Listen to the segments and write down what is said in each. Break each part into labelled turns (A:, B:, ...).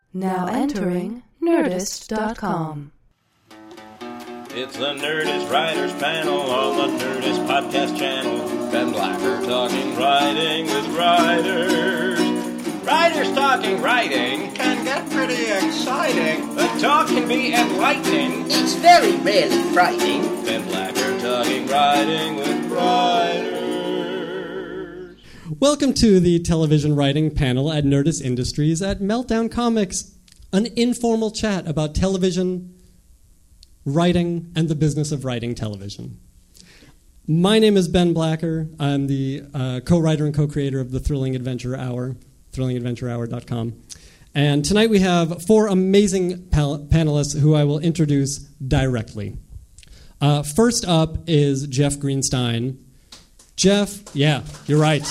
A: Now entering Nerdist.com.
B: It's the Nerdist Writers Panel on the Nerdist Podcast Channel. Ben Blacker talking writing with writers. Writers talking writing can get pretty exciting. The talk can be enlightening.
C: It's very rarely frightening.
B: Ben Blacker talking writing with writers.
D: Welcome to the television writing panel at Nerdist Industries at Meltdown Comics, an informal chat about television, writing, and the business of writing television. My name is Ben Blacker. I'm the co-writer and co-creator of the Thrilling Adventure Hour, thrillingadventurehour.com. And tonight we have four amazing panelists who I will introduce directly. First up is Jeff Greenstein. Jeff, yeah, you're right.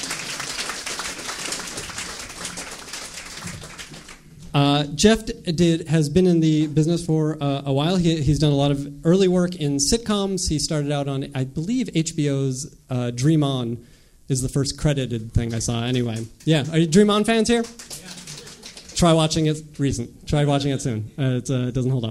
D: Jeff has been in the business for a while. He's done a lot of early work in sitcoms. He started out on, I believe, HBO's Dream On is the first credited thing I saw. Anyway, yeah. Are you Dream On fans here? Yeah. Try watching it recent. Try watching it soon. It doesn't hold up.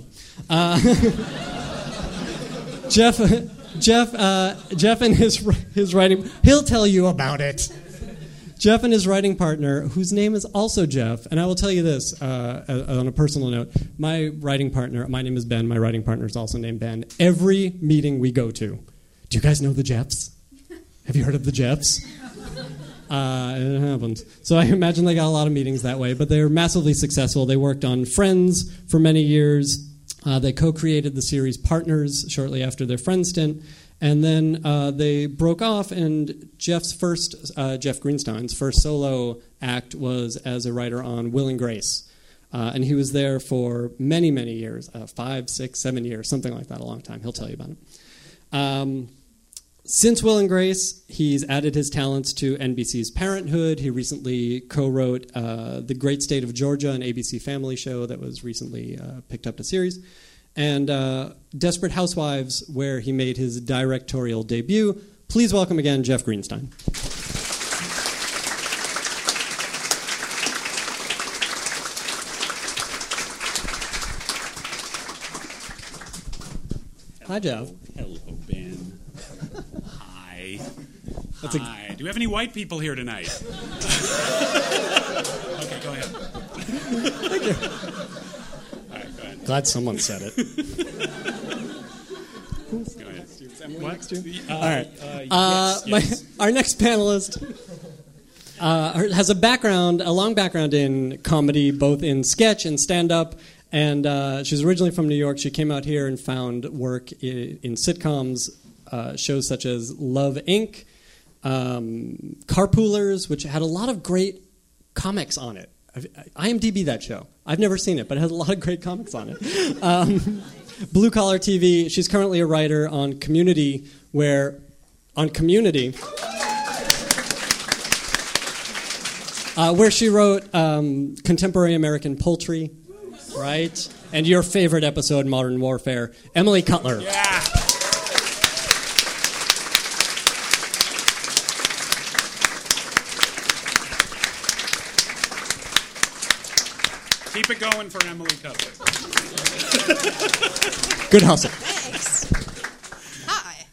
D: Jeff and his writing, he'll tell you about it. Jeff and his writing partner, whose name is also Jeff, and I will tell you this on a personal note, my writing partner, my name is Ben, my writing partner is also named Ben. Every meeting we go to, do you guys know the Jeffs? Have you heard of the Jeffs? It happens. So I imagine they got a lot of meetings that way, but they're massively successful. They worked on Friends for many years. They co-created the series Partners shortly after their Friends stint. And then they broke off, and Jeff Greenstein's first solo act was as a writer on Will and Grace. And he was there for many, many years, 5, 6, 7 years, something like that, a long time. He'll tell you about it. Since Will and Grace, he's added his talents to NBC's Parenthood. He recently co-wrote The Great State of Georgia, an ABC Family show that was recently picked up to series. And Desperate Housewives, where he made his directorial debut. Please welcome again Jeff Greenstein. Hi, Jeff.
E: Hello, Ben. Hi. Hi. Do we have any white people here tonight? Okay, go ahead.
D: Thank you.
E: All right, go ahead.
D: Glad someone said it.
E: Go ahead. What?
D: All right.
E: Yes.
D: Our next panelist has a long background in comedy, both in sketch and stand-up. And she's originally from New York. She came out here and found work in sitcoms, shows such as Love, Inc., Carpoolers, which had a lot of great comics on it. IMDb that show. I've never seen it, but it has a lot of great comics on it. Blue Collar TV. She's currently a writer on Community, where she wrote Contemporary American Poultry, right? And your favorite episode, Modern Warfare, Emily Cutler.
E: Yeah. Keep it going for Emily Cutler.
D: Good hustle.
F: Thanks. Hi.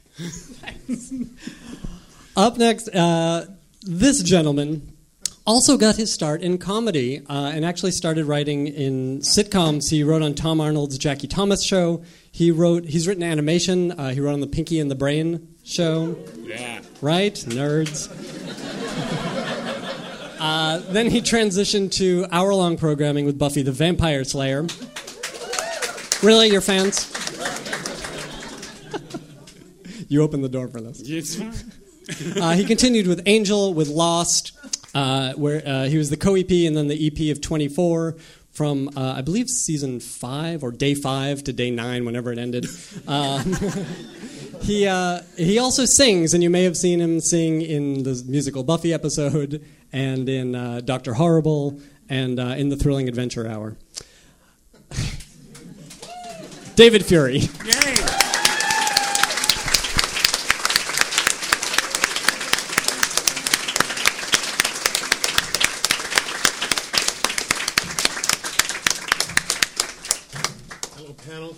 D: Up next, this gentleman also got his start in comedy and actually started writing in sitcoms. He wrote on Tom Arnold's Jackie Thomas Show. He's written animation. He wrote on the Pinky and the Brain show.
E: Yeah.
D: Right? Nerds. Then he transitioned to hour-long programming with Buffy the Vampire Slayer. Really, your fans? You opened the door for this.
E: It's fine.
D: He continued with Angel, with Lost, where he was the co-EP and then the EP of 24 from, I believe, season 5 or day 5 to day 9, whenever it ended. He also sings, and you may have seen him sing in the musical Buffy episode and in Dr. Horrible and in the Thrilling Adventure Hour. David Fury.
E: Yay!
G: Hello, panel.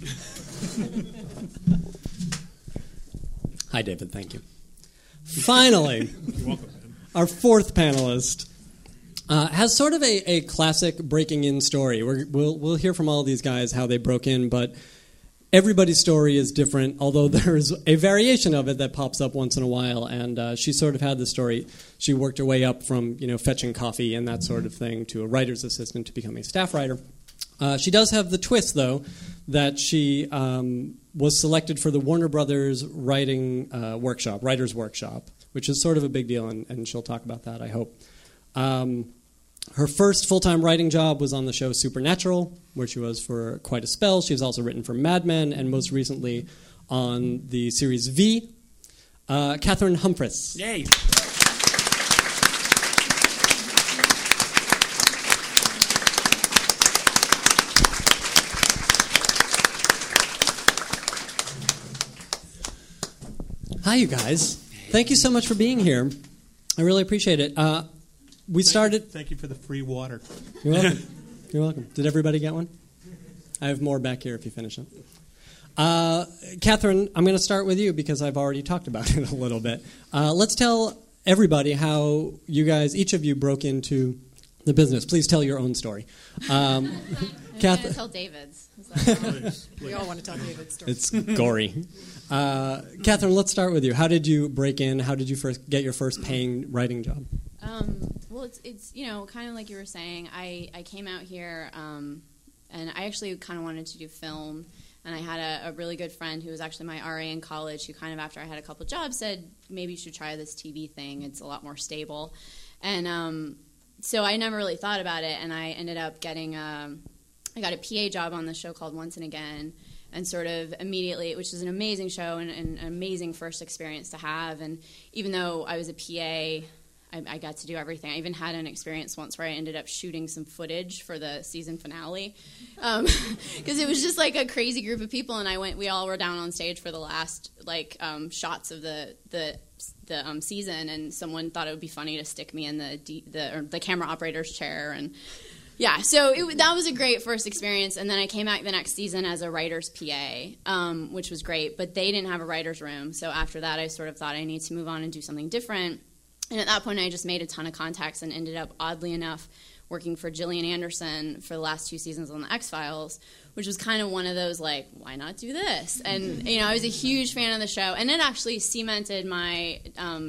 D: Hi, David. Thank you. Finally,
G: You're welcome, man.
D: our fourth panelist has sort of a classic breaking in story. We'll hear from all of these guys how they broke in, but everybody's story is different, although there's a variation of it that pops up once in a while, and she sort of had the story. She worked her way up from fetching coffee and that sort of thing to a writer's assistant to becoming a staff writer. She does have the twist, though, that she was selected for the Warner Brothers writing writer's workshop, which is sort of a big deal, and she'll talk about that, I hope. Her first full-time writing job was on the show Supernatural, where she was for quite a spell. She's also written for Mad Men, and most recently on the series V. Catherine Humphris.
E: Yay!
D: Hi, you guys. Thank you so much for being here. I really appreciate it.
G: Thank you for the free water.
D: You're welcome. You're welcome. Did everybody get one? I have more back here if you finish it. Catherine, I'm going to start with you because I've already talked about it a little bit. Let's tell everybody how you guys, each of you, broke into the business. Please tell your own story.
F: I'm going to tell David's.
G: Please.
F: We all want to tell David's story.
D: It's gory. Catherine, let's start with you. How did you break in? How did you first get your first paying writing job?
F: Well, it's kind of like you were saying. I came out here, and I actually kind of wanted to do film. And I had a really good friend who was actually my RA in college who kind of, after I had a couple jobs, said, maybe you should try this TV thing. It's a lot more stable. And so I never really thought about it, and I ended up getting I got a PA job on the show called Once and Again, and sort of immediately, which is an amazing show and an amazing first experience to have. And even though I was a PA, I got to do everything. I even had an experience once where I ended up shooting some footage for the season finale because it was just like a crazy group of people, and we all were down on stage for the last shots of the season, and someone thought it would be funny to stick me in the camera operator's chair, and yeah, so that was a great first experience. And then I came back the next season as a writer's PA, which was great, but they didn't have a writer's room. So after that, I sort of thought I need to move on and do something different. And at that point, I just made a ton of contacts and ended up, oddly enough, working for Gillian Anderson for the last 2 seasons on The X-Files, which was kind of one of those, like, why not do this? And, I was a huge fan of the show. And it actually cemented my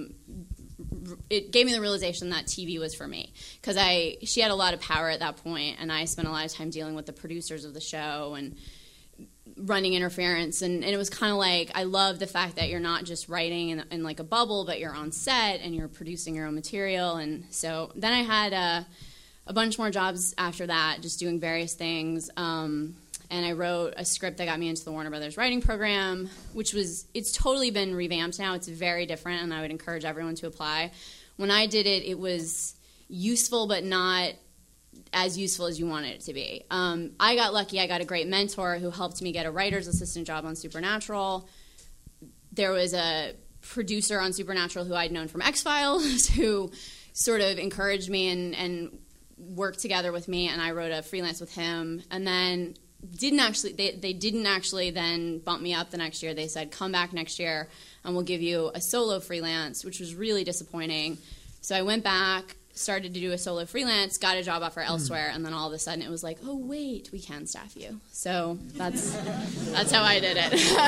F: it gave me the realization that TV was for me, because she had a lot of power at that point, and I spent a lot of time dealing with the producers of the show and running interference, and it was kind of like, I love the fact that you're not just writing in like a bubble, but you're on set and you're producing your own material. And so then I had a bunch more jobs after that, just doing various things. And I wrote a script that got me into the Warner Brothers writing program, it's totally been revamped now. It's very different, and I would encourage everyone to apply. When I did it, it was useful, but not as useful as you wanted it to be. I got lucky. I got a great mentor who helped me get a writer's assistant job on Supernatural. There was a producer on Supernatural who I'd known from X-Files who sort of encouraged me and worked together with me, and I wrote a freelance with him. And then they didn't actually then bump me up the next year. They said, come back next year and we'll give you a solo freelance, which was really disappointing. So I went back, started to do a solo freelance, got a job offer elsewhere, and then all of a sudden it was like, oh wait, we can staff you. So that's how I did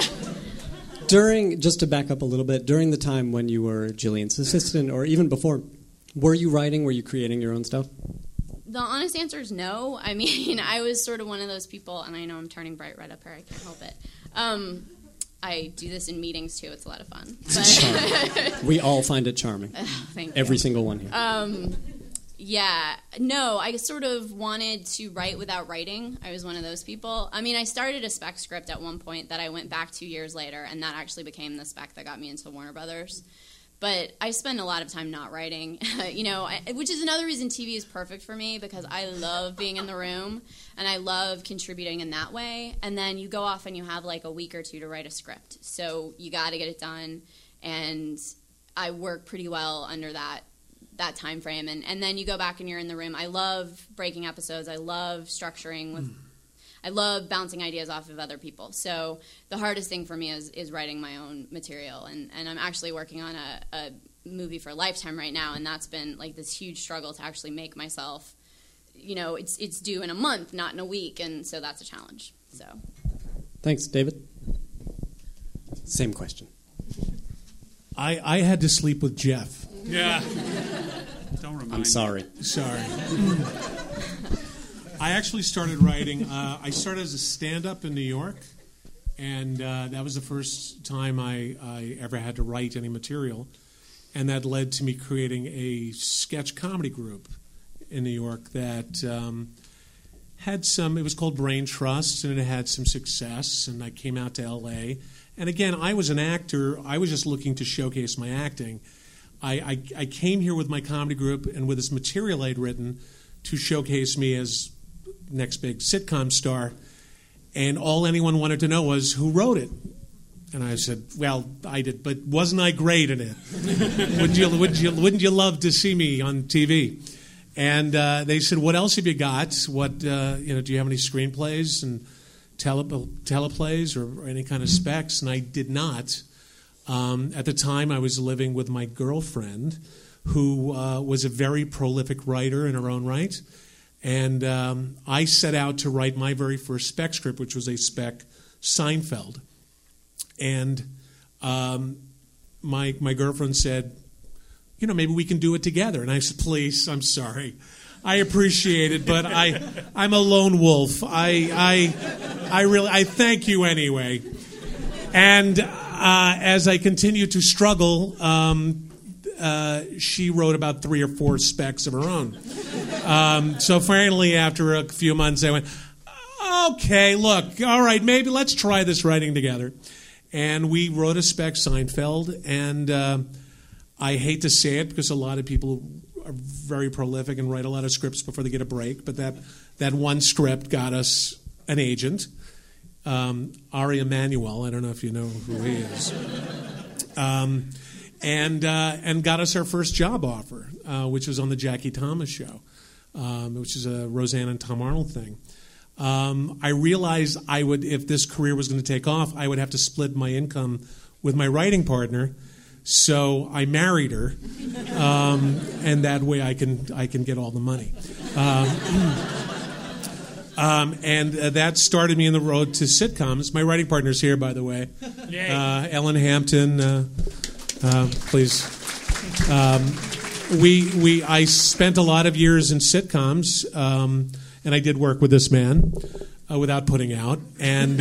F: it.
D: Just to back up a little bit, during the time when you were Gillian's assistant, or even before, were you writing? Were you creating your own stuff?
F: The honest answer is no. I mean, I was sort of one of those people, and I know I'm turning bright red up here. I can't help it. I do this in meetings, too. It's a lot of fun. But
D: we all find it charming.
F: Thank you.
D: Every single one here.
F: Yeah. No, I sort of wanted to write without writing. I was one of those people. I mean, I started a spec script at one point that I went back 2 years later, and that actually became the spec that got me into Warner Brothers. But I spend a lot of time not writing, which is another reason TV is perfect for me, because I love being in the room and I love contributing in that way. And then you go off and you have like a week or two to write a script. So you got to get it done. And I work pretty well under that time frame. And then you go back and you're in the room. I love breaking episodes. I love structuring with love bouncing ideas off of other people. So the hardest thing for me is writing my own material, and I'm actually working on a movie for Lifetime right now, and that's been like this huge struggle to actually make myself. It's due in a month, not in a week, and so that's a challenge. So,
D: thanks, David. Same question.
G: I had to sleep with Jeff.
E: Yeah. Don't remind
D: I'm sorry.
G: Sorry. I actually started writing. I started as a stand-up in New York, and that was the first time I ever had to write any material, and that led to me creating a sketch comedy group in New York that had some. It was called Brain Trust, and it had some success. And I came out to L.A. And again, I was an actor. I was just looking to showcase my acting. I came here with my comedy group and with this material I'd written to showcase me as next big sitcom star. And all anyone wanted to know was who wrote it. And I said, well, I did, but wasn't I great in it? Wouldn't you love to see me on TV? And they said, what else have you got? Do you have any screenplays and teleplays or any kind of specs? And I did not. At the time, I was living with my girlfriend, who was a very prolific writer in her own right. And I set out to write my very first spec script, which was a spec Seinfeld. And my girlfriend said, maybe we can do it together. And I said, please, I'm sorry. I appreciate it, but I'm a lone wolf. I thank you anyway. And as I continued to struggle, she wrote about 3 or 4 specs of her own. So finally, after a few months, I went, okay, look, all right, maybe let's try this writing together. And we wrote a spec Seinfeld, and I hate to say it because a lot of people are very prolific and write a lot of scripts before they get a break, but that one script got us an agent. Ari Emanuel, I don't know if you know who he is, and got us our first job offer, which was on the Jackie Thomas Show, which is a Roseanne and Tom Arnold thing. I realized if this career was going to take off, I would have to split my income with my writing partner. So I married her, and that way I can get all the money. And that started me in the road to sitcoms. My writing partner's here, by the way. Ellen Hampton, please. I spent a lot of years in sitcoms, and I did work with this man without putting out, and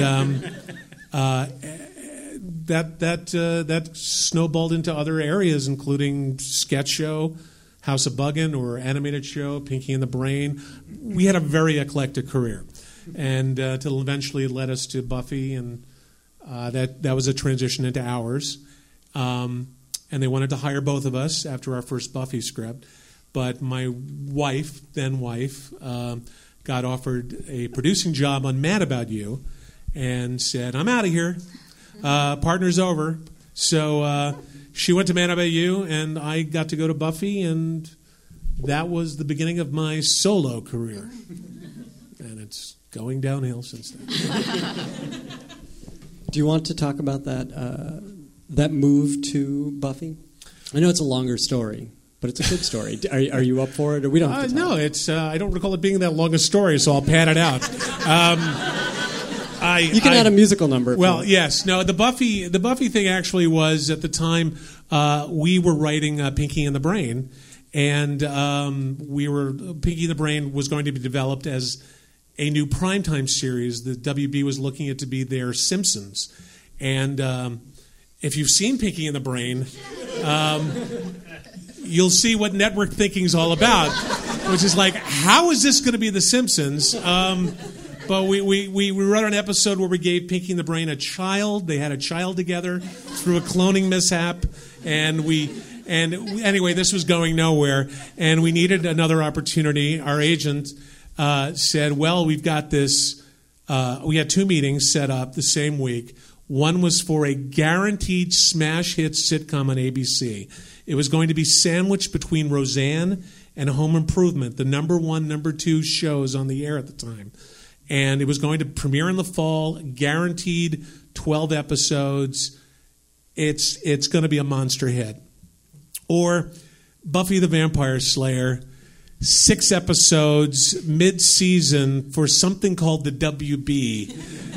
G: that snowballed into other areas, including sketch show, House of Buggin', or animated show, Pinky and the Brain. We had a very eclectic career, and till eventually it led us to Buffy, and that was a transition into ours. And they wanted to hire both of us after our first Buffy script, but my then wife, got offered a producing job on Mad About You, and said, "I'm out of here. Partner's over." So she went to Mad About You, and I got to go to Buffy, and that was the beginning of my solo career. And it's going downhill since then.
D: Do you want to talk about that move to Buffy? I know it's a longer story, but it's a good story. Are you up for it, or we don't have to
G: No, it's. I don't recall it being that long a story, so I'll pad it out.
D: You can add a musical number.
G: Well, yes. No, the Buffy thing actually was, at the time, we were writing Pinky and the Brain, and Pinky and the Brain was going to be developed as a new primetime series. The WB was looking at it to be their Simpsons. And if you've seen Pinky and the Brain, you'll see what network thinking is all about, which is like, how is this going to be the Simpsons? But we wrote an episode where we gave Pinky and the Brain a child. They had a child together through a cloning mishap, and anyway, this was going nowhere, and we needed another opportunity. Our agent said, "Well, we've got this." We had 2 meetings set up the same week. One was for a guaranteed smash hit sitcom on ABC. It was going to be sandwiched between Roseanne and Home Improvement, the number 1, number 2 shows on the air at the time. and it was going to premiere in the fall, guaranteed 12 episodes. It's going to be a monster hit. Or Buffy the Vampire Slayer, 6 episodes, mid-season for something called the WB.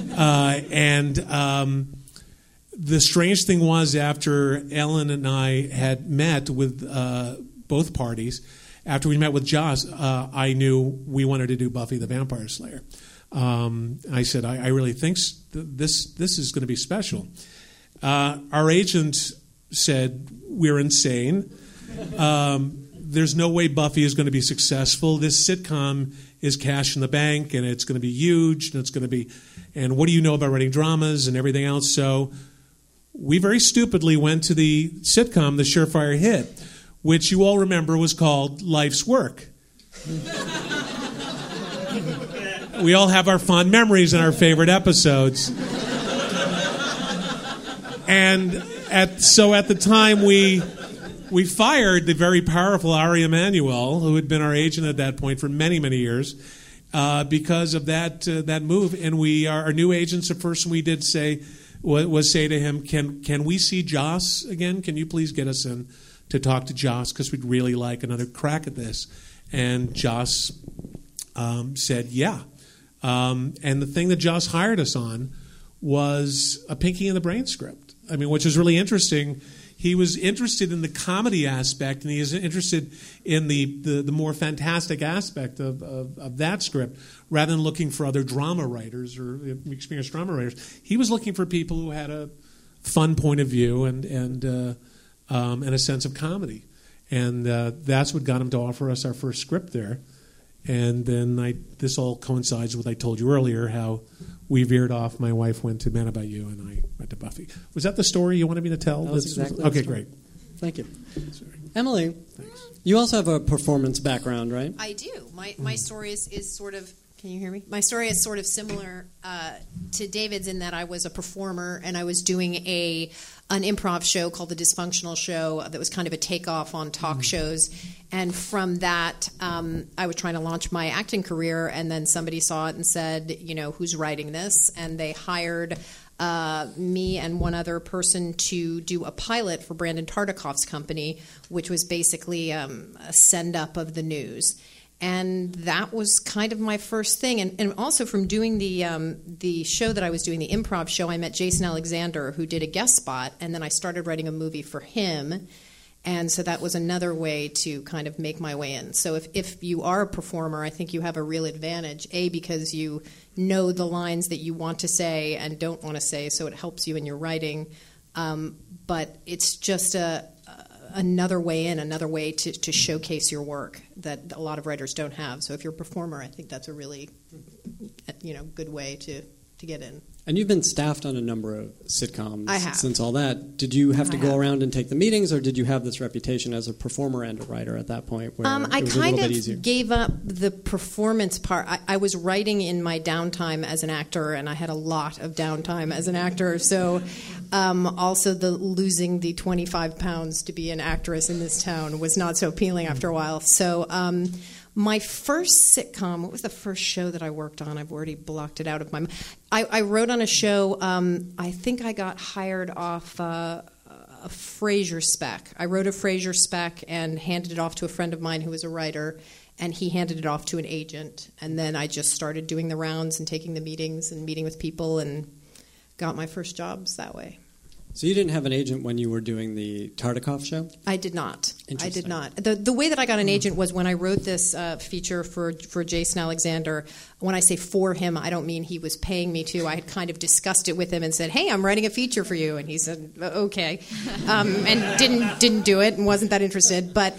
G: The strange thing was, after Ellen and I had met with both parties, after we met with Joss, I knew we wanted to do Buffy the Vampire Slayer. I said, I really think this is going to be special. Our agent said, we're insane. There's no way Buffy is going to be successful. This sitcom is cash in the bank, and it's going to be huge, and it's going to be, and what do you know about writing dramas and everything else? So we very stupidly went to the sitcom, the surefire hit, which you all remember was called Life's Work. We all have our fond memories and our favorite episodes. And so at the time we fired the very powerful Ari Emanuel, who had been our agent at that point for many, many years, because of that move. And our new agents, the first thing we did was say to him, "Can we see Joss again? Can you please get us in to talk to Joss, because we'd really like another crack at this?" And Joss said, "Yeah." And the thing that Joss hired us on was a Pinky and the Brain script. I mean, which is really interesting. He was interested in the comedy aspect, and he is interested in the more fantastic aspect of that script, rather than looking for other drama writers or experienced drama writers. He was looking for people who had a fun point of view and a sense of comedy, and that's what got him to offer us our first script there. And then this all coincides with what I told you earlier, how we veered off. My wife went to Man About You, and I went to Buffy. Was that the story you wanted me to tell?
D: That was exactly
G: okay, great.
D: Thank you.
G: Sorry.
D: Emily, thanks. You also have a performance background, right?
H: I do. My story is sort of... Can you hear me? My story is sort of similar to David's in that I was a performer, and I was doing an improv show called The Dysfunctional Show that was kind of a takeoff on talk shows. And from that, I was trying to launch my acting career, and then somebody saw it and said, who's writing this? And they hired me and one other person to do a pilot for Brandon Tartikoff's company, which was basically a send-up of the news. And that was kind of my first thing. And also from doing the show that I was doing, the improv show, I met Jason Alexander, who did a guest spot, and then I started writing a movie for him. And so that was another way to kind of make my way in. So if you are a performer, I think you have a real advantage, A, because you know the lines that you want to say and don't want to say, so it helps you in your writing. But it's just another way in, another way to showcase your work that a lot of writers don't have. So if you're a performer, I think that's a really good way to get in.
D: And you've been staffed on a number of sitcoms
H: I have.
D: since all that. Did you have to go around and take the meetings, or did you have this reputation as a performer and a writer at that point where
H: I
D: it was a little bit easier?
H: kind of gave up the performance part. I was writing in my downtime as an actor, and I had a lot of downtime as an actor. So also losing the 25 pounds to be an actress in this town was not so appealing after a while. So my first sitcom, what was the first show that I worked on? I've already blocked it out of my mind. I wrote on a show, I think I got hired off a Frasier spec. I wrote a Frasier spec and handed it off to a friend of mine who was a writer, and he handed it off to an agent. And then I just started doing the rounds and taking the meetings and meeting with people and got my first jobs that way.
D: So you didn't have an agent when you were doing the Tartikoff show?
H: I did not. I did not. The way that I got an agent was when I wrote this feature for Jason Alexander. When I say for him, I don't mean he was paying me to. I had kind of discussed it with him and said, "Hey, I'm writing a feature for you," and he said, "Okay," and didn't do it and wasn't that interested. But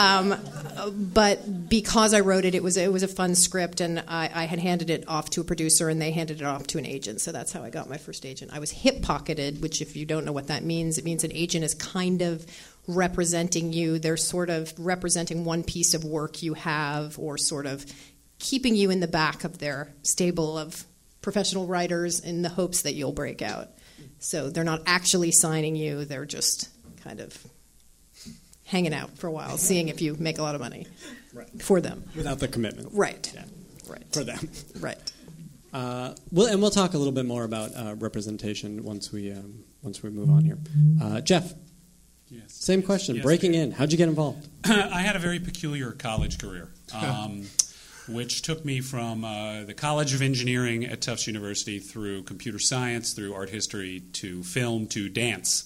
H: because I wrote it, it was a fun script, and I had handed it off to a producer, and they handed it off to an agent. So that's how I got my first agent. I was hip-pocketed, which if you don't know what that means, it means an agent is kind of representing you. They're sort of representing one piece of work you have, or sort of keeping you in the back of their stable of professional writers in the hopes that you'll break out. So they're not actually signing you. They're just kind of hanging out for a while, seeing if you make a lot of money for them.
D: Without the commitment.
H: Right.
D: Yeah.
H: Right.
D: For them.
H: Right.
D: We'll talk a little bit more about representation once we move on here. Jeff,
E: Yes.
D: same question.
E: Yes,
D: Breaking in. How'd you get involved?
E: I had a very peculiar college career, which took me from the College of Engineering at Tufts University through computer science, through art history, to film, to dance.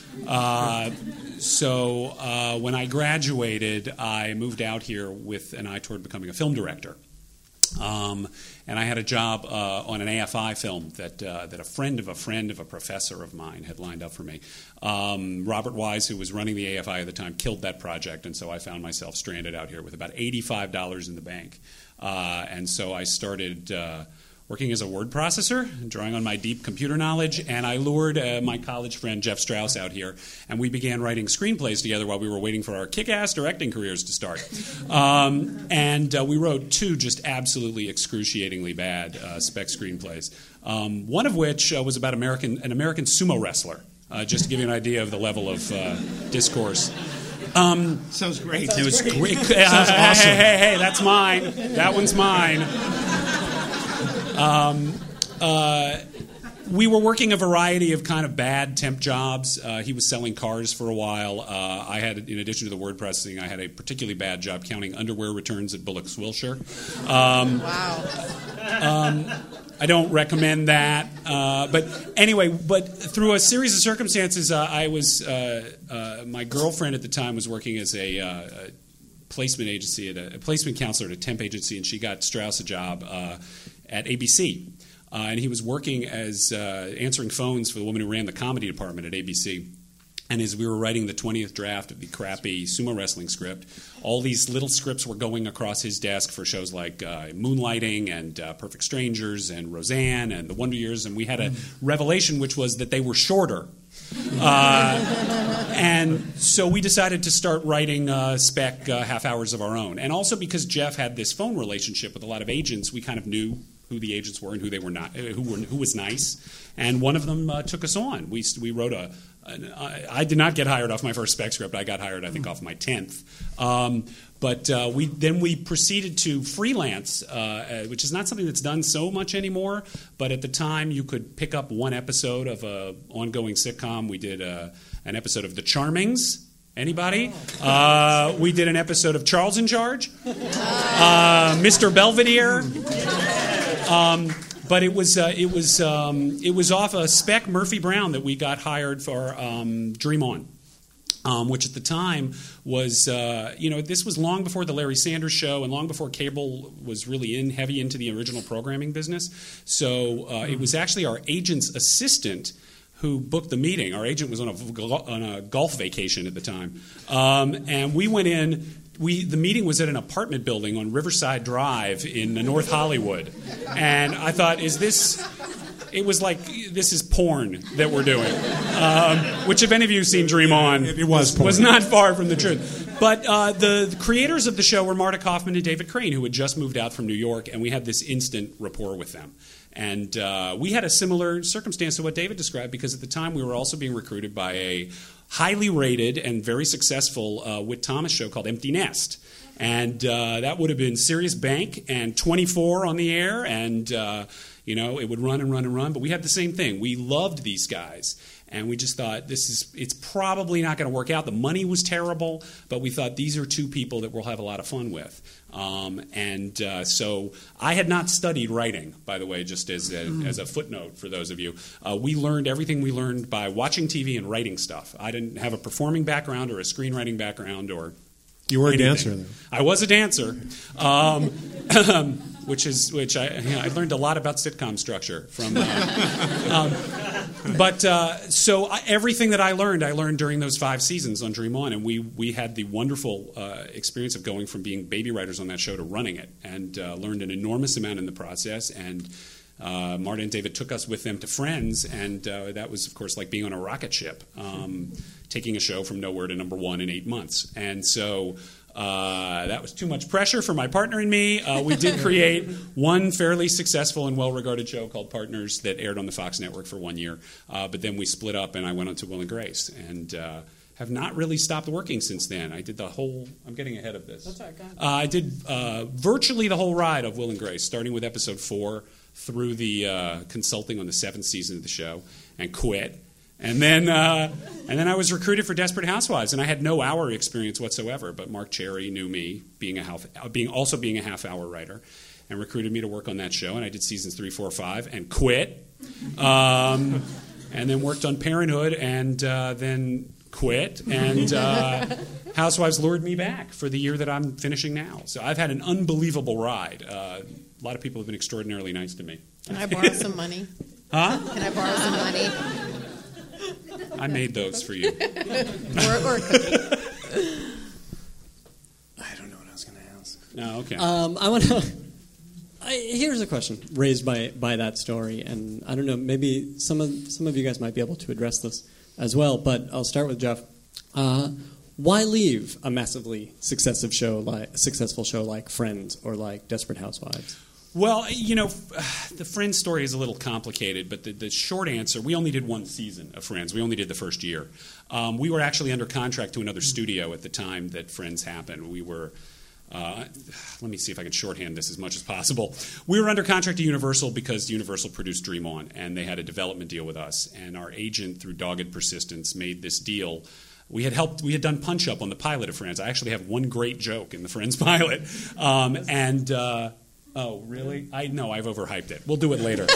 E: So when I graduated, I moved out here with an eye toward becoming a film director. And I had a job on an AFI film that a friend of a professor of mine had lined up for me. Robert Wise, who was running the AFI at the time, killed that project, and so I found myself stranded out here with about $85 in the bank. And so I started working as a word processor, drawing on my deep computer knowledge, and I lured my college friend Jeff Strauss out here, and we began writing screenplays together while we were waiting for our kick-ass directing careers to start. And we wrote 2 just absolutely excruciatingly bad spec screenplays, one of which was about an American sumo wrestler, just to give you an idea of the level of discourse.
G: Sounds great.
E: It was great.
G: Sounds awesome.
E: Hey, that's mine. That one's mine. We were working a variety of kind of bad temp jobs. He was selling cars for a while. I had, in addition to the word processing, I had a particularly bad job counting underwear returns at Bullock's Wilshire.
H: Wow.
E: I don't recommend that. But anyway, through a series of circumstances, I was my girlfriend at the time was working as a placement agency, a placement counselor at a temp agency, and she got Strauss a job at ABC. And he was working as answering phones for the woman who ran the comedy department at ABC. And as we were writing the 20th draft of the crappy sumo wrestling script, all these little scripts were going across his desk for shows like Moonlighting and Perfect Strangers and Roseanne and The Wonder Years. And we had a revelation, which was that they were shorter. And so we decided to start writing spec half hours of our own. And also because Jeff had this phone relationship with a lot of agents, we kind of knew who the agents were and who they were not, who was nice. And one of them took us on. We wrote I did not get hired off my first spec script. I got hired, I think, off my 10th. But we proceeded to freelance, which is not something that's done so much anymore. But at the time, you could pick up one episode of an ongoing sitcom. We did an episode of The Charmings. Anybody? We did an episode of Charles in Charge, Mr. Belvedere. But it was off a spec Murphy Brown that we got hired for Dream On, which at the time was this was long before the Larry Sanders Show and long before cable was really heavy into the original programming business. So it was actually our agent's assistant who booked the meeting. Our agent was on a golf vacation at the time, and we went in. The meeting was at an apartment building on Riverside Drive in North Hollywood. And I thought, it was like, this is porn that we're doing. Which, if any of you have seen Dream On,
G: it was porn.
E: Was not far from the truth. But the creators of the show were Marta Kaufman and David Crane, who had just moved out from New York, and we had this instant rapport with them. And we had a similar circumstance to what David described, because at the time we were also being recruited by a highly rated and very successful Whit Thomas show called Empty Nest. And that would have been Sirius Bank and 24 on the air, and it would run and run and run. But we had the same thing. We loved these guys, and we just thought it's probably not going to work out. The money was terrible, but we thought these are 2 people that we'll have a lot of fun with. So I had not studied writing, by the way, just as a footnote for those of you. We learned everything we learned by watching TV and writing stuff. I didn't have a performing background or a screenwriting background or
G: You were
E: anything.
G: a dancer, then.
E: I was a dancer, which I learned a lot about sitcom structure from. So everything that I learned during those 5 seasons on Dream On, and we had the wonderful experience of going from being baby writers on that show to running it, and learned an enormous amount in the process. And Marta and David took us with them to Friends, and that was, of course, like being on a rocket ship, taking a show from nowhere to number 1 in 8 months. And so that was too much pressure for my partner and me. We did create one fairly successful and well-regarded show called Partners that aired on the Fox network for 1 year. But then we split up, and I went on to Will and Grace, and have not really stopped working since then. I did the whole... I'm getting ahead of this.
D: That's all right, go ahead.
E: I did virtually the whole ride of Will and Grace, starting with episode 4, through the consulting on the 7th season of the show and quit. And then I was recruited for Desperate Housewives, and I had no hour experience whatsoever. But Mark Cherry knew me, being a half-hour writer, and recruited me to work on that show. And I did seasons 3, 4, 5, and quit. And then worked on Parenthood, and then quit. And Housewives lured me back for the year that I'm finishing now. So I've had an unbelievable ride. A lot of people have been extraordinarily nice to me.
H: Can I borrow some money?
E: Huh?
H: Can I borrow some money?
E: I made those for you.
H: Or a cookie.
D: I don't know what I was going to ask.
E: No, okay.
D: I want to. Here's a question raised by that story, and I don't know. Maybe some of you guys might be able to address this as well. But I'll start with Jeff. Why leave a massively successful show like Friends or like Desperate Housewives?
E: Well, the Friends story is a little complicated, but the short answer, we only did one season of Friends. We only did the first year. We were actually under contract to another studio at the time that Friends happened. We were, let me see if I can shorthand this as much as possible. We were under contract to Universal because Universal produced Dream On, and they had a development deal with us. And our agent, through dogged persistence, made this deal. We had done Punch Up on the pilot of Friends. I actually have one great joke in the Friends pilot. Oh, really? I've overhyped it. We'll do it later.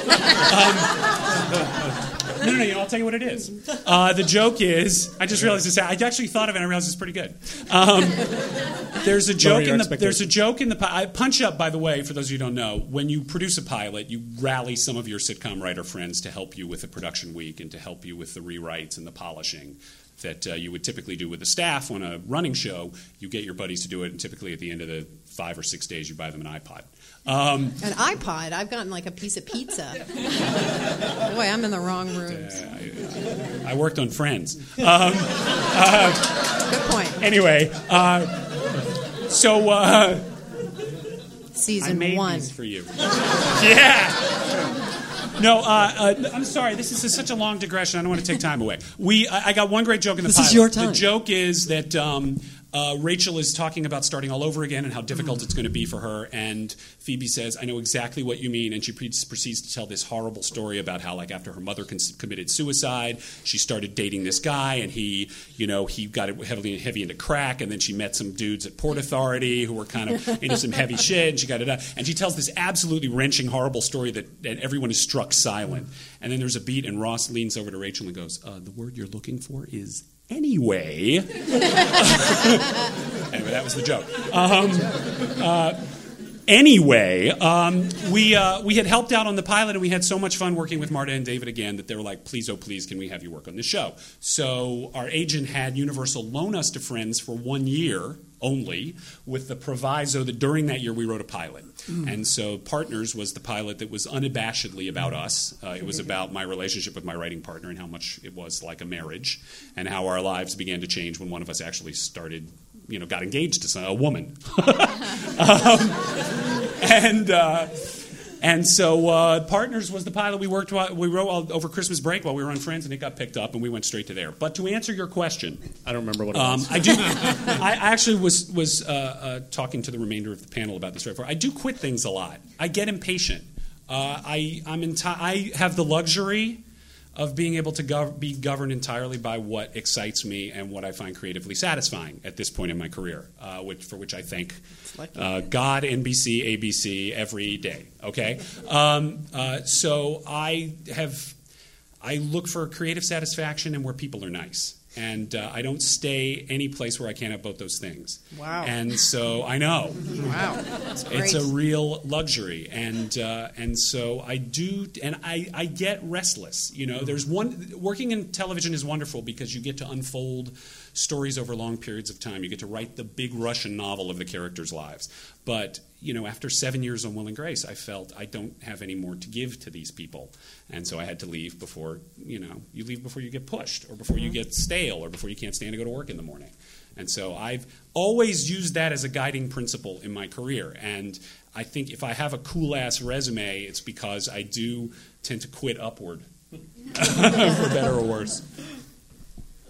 E: No, I'll tell you what it is. The joke is, I just realized this. I actually thought of it and I realized it's pretty good. There's a joke in the Punch Up, by the way, for those of you who don't know, when you produce a pilot, you rally some of your sitcom writer friends to help you with the production week and to help you with the rewrites and the polishing that you would typically do with the staff on a running show. You get your buddies to do it, and typically at the end of the 5 or 6 days, you buy them an iPod.
H: An iPod? I've gotten like a piece of pizza. Boy, I'm in the wrong rooms.
E: I worked on Friends.
H: Good point.
E: Anyway,
H: Season
E: I made
H: 1
E: these for you. Yeah. No, I'm sorry. This is such a long digression. I don't want to take time away. I got one great joke in the pilot.
D: This is your time.
E: The joke is that Rachel is talking about starting all over again and how difficult it's going to be for her. And Phoebe says, "I know exactly what you mean." And she proceeds to tell this horrible story about how, like, after her mother committed suicide, she started dating this guy, and he got heavy into crack, and then she met some dudes at Port Authority who were kind of into some heavy shit, and she got it up. And she tells this absolutely wrenching, horrible story that everyone is struck silent. And then there's a beat, and Ross leans over to Rachel and goes, "The word you're looking for is anyway." Anyway, that was the joke. Anyway, we had helped out on the pilot, and we had so much fun working with Marta and David again that they were like, "Please, oh please, can we have you work on this show?" So our agent had Universal loan us to Friends for 1 year only, with the proviso that during that year we wrote a pilot. And so Partners was the pilot that was unabashedly about us. It was about my relationship with my writing partner and how much it was like a marriage, and how our lives began to change when one of us actually started, got engaged to a woman. And so Partners was the pilot we wrote over Christmas break while we were on Friends, and it got picked up, and we went straight to there. But to answer your question,
D: I don't remember what it was.
E: I actually was talking to the remainder of the panel about this right before. I do quit things a lot. I get impatient. I have the luxury of being able to be governed entirely by what excites me and what I find creatively satisfying at this point in my career, for which I thank God, NBC, ABC every day. Okay, so I look for creative satisfaction and where people are nice. And I don't stay any place where I can't have both those things.
H: Wow.
E: And so I know.
H: Wow. That's great.
E: It's a real luxury. And so I do, and I get restless. Working in television is wonderful because you get to unfold stories over long periods of time. You get to write the big Russian novel of the characters' lives. But, after 7 years on Will and Grace, I felt I don't have any more to give to these people. And so I had to leave before, you leave before you get pushed or before you get stale or before you can't stand to go to work in the morning. And so I've always used that as a guiding principle in my career. And I think if I have a cool-ass resume, it's because I do tend to quit upward, for better or worse.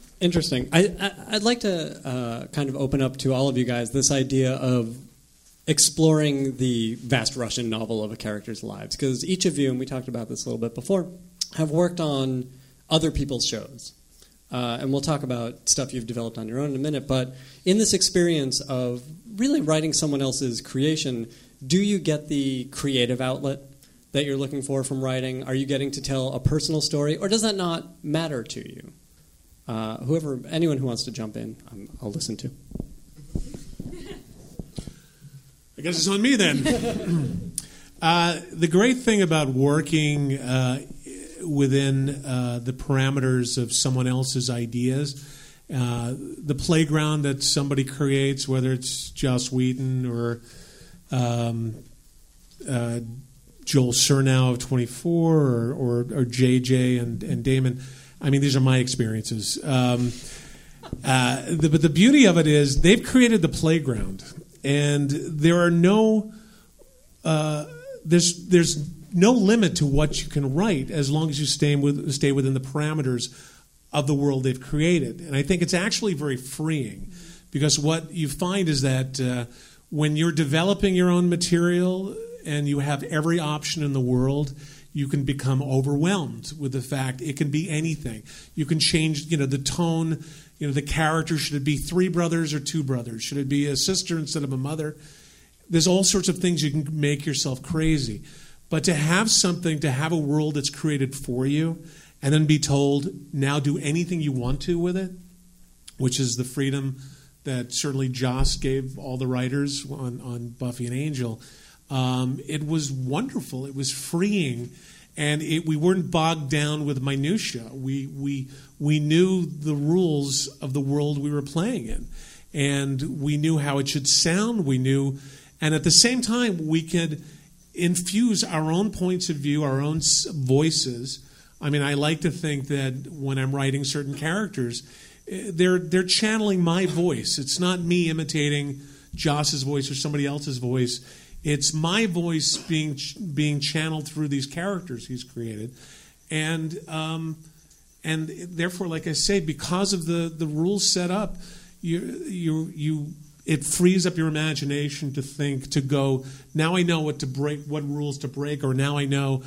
E: Interesting.
D: I'd like to kind of open up to all of you guys this idea of exploring the vast Russian novel of a character's lives. Because each of you, and we talked about this a little bit before, have worked on other people's shows. And we'll talk about stuff you've developed on your own in a minute. But in this experience of really writing someone else's creation, do you get the creative outlet that you're looking for from writing? Are you getting to tell a personal story? Or does that not matter to you? Anyone who wants to jump in, I'll listen to.
G: I guess it's on me then. The great thing about working within the parameters of someone else's ideas, the playground that somebody creates, whether it's Joss Whedon or Joel Surnow of 24 or JJ and Damon. I mean, these are my experiences. But the beauty of it is they've created the playground, and there are there's no limit to what you can write as long as you stay within the parameters of the world they've created. And I think it's actually very freeing, because what you find is that when you're developing your own material and you have every option in the world, you can become overwhelmed with the fact it can be anything. You can change, the tone, the character. Should it be 3 brothers or 2 brothers? Should it be a sister instead of a mother? There's all sorts of things you can make yourself crazy. But to have a world that's created for you, and then be told, now do anything you want to with it, which is the freedom that certainly Joss gave all the writers on Buffy and Angel. It was wonderful. It was freeing, and we weren't bogged down with minutia. We knew the rules of the world we were playing in, and we knew how it should sound. And at the same time, we could infuse our own points of view, our own voices. I mean, I like to think that when I'm writing certain characters, they're channeling my voice. It's not me imitating Joss's voice or somebody else's voice. It's my voice being channeled through these characters he's created, and therefore, like I say, because of the rules set up, it frees up your imagination to think, to go, now I know what to break, what rules to break, or now I know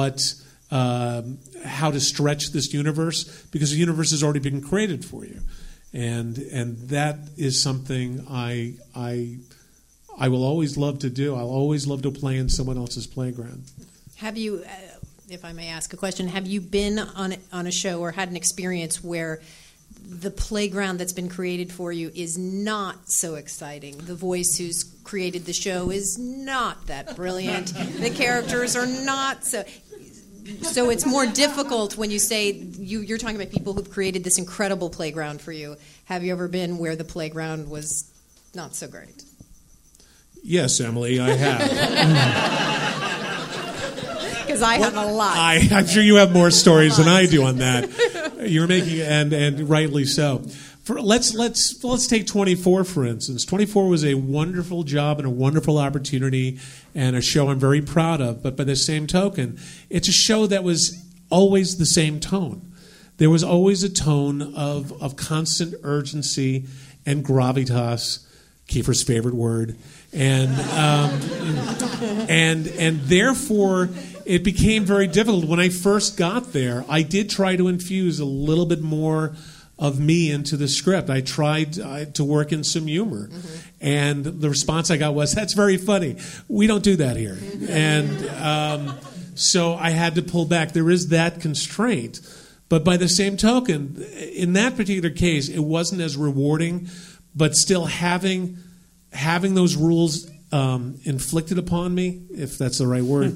G: how to stretch this universe, because the universe has already been created for you, and that is something I will always love to do. I'll always love to play in someone else's playground.
H: Have you, if I may ask a question, have you been on a show or had an experience where the playground that's been created for you is not so exciting? The voice who's created the show is not that brilliant. The characters are not so... So it's more difficult when you say you're talking about people who've created this incredible playground for you. Have you ever been where the playground was not so great?
G: Yes, Emily, I have.
H: Because I have a lot.
G: I'm sure you have more stories than I do on that. You're making, and rightly so. Let's take 24, for instance. 24 was a wonderful job and a wonderful opportunity, and a show I'm very proud of. But by the same token, it's a show that was always the same tone. There was always a tone of constant urgency and gravitas, Kiefer's favorite word, and therefore it became very difficult. When I first got there, I did try to infuse a little bit more of me into the script. I tried to work in some humor, and the response I got was, "That's very funny. We don't do that here." And so I had to pull back. There is that constraint, but by the same token, in that particular case, it wasn't as rewarding. But still, having those rules inflicted upon me, if that's the right word,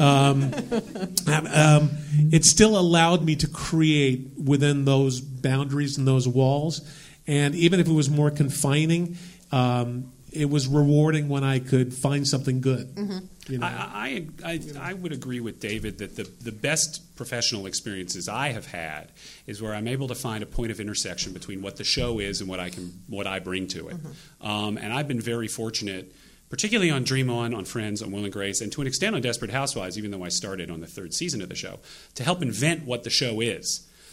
G: it still allowed me to create within those boundaries and those walls. And even if it was more confining, it was rewarding when I could find something good.
E: I would agree with David that the best professional experiences I have had is where I'm able to find a point of intersection between what the show is and what I bring to it. And I've been very fortunate, particularly on Dream On Friends, on Will and Grace, and to an extent on Desperate Housewives, even though I started on the 3rd season of the show, to help invent what the show is.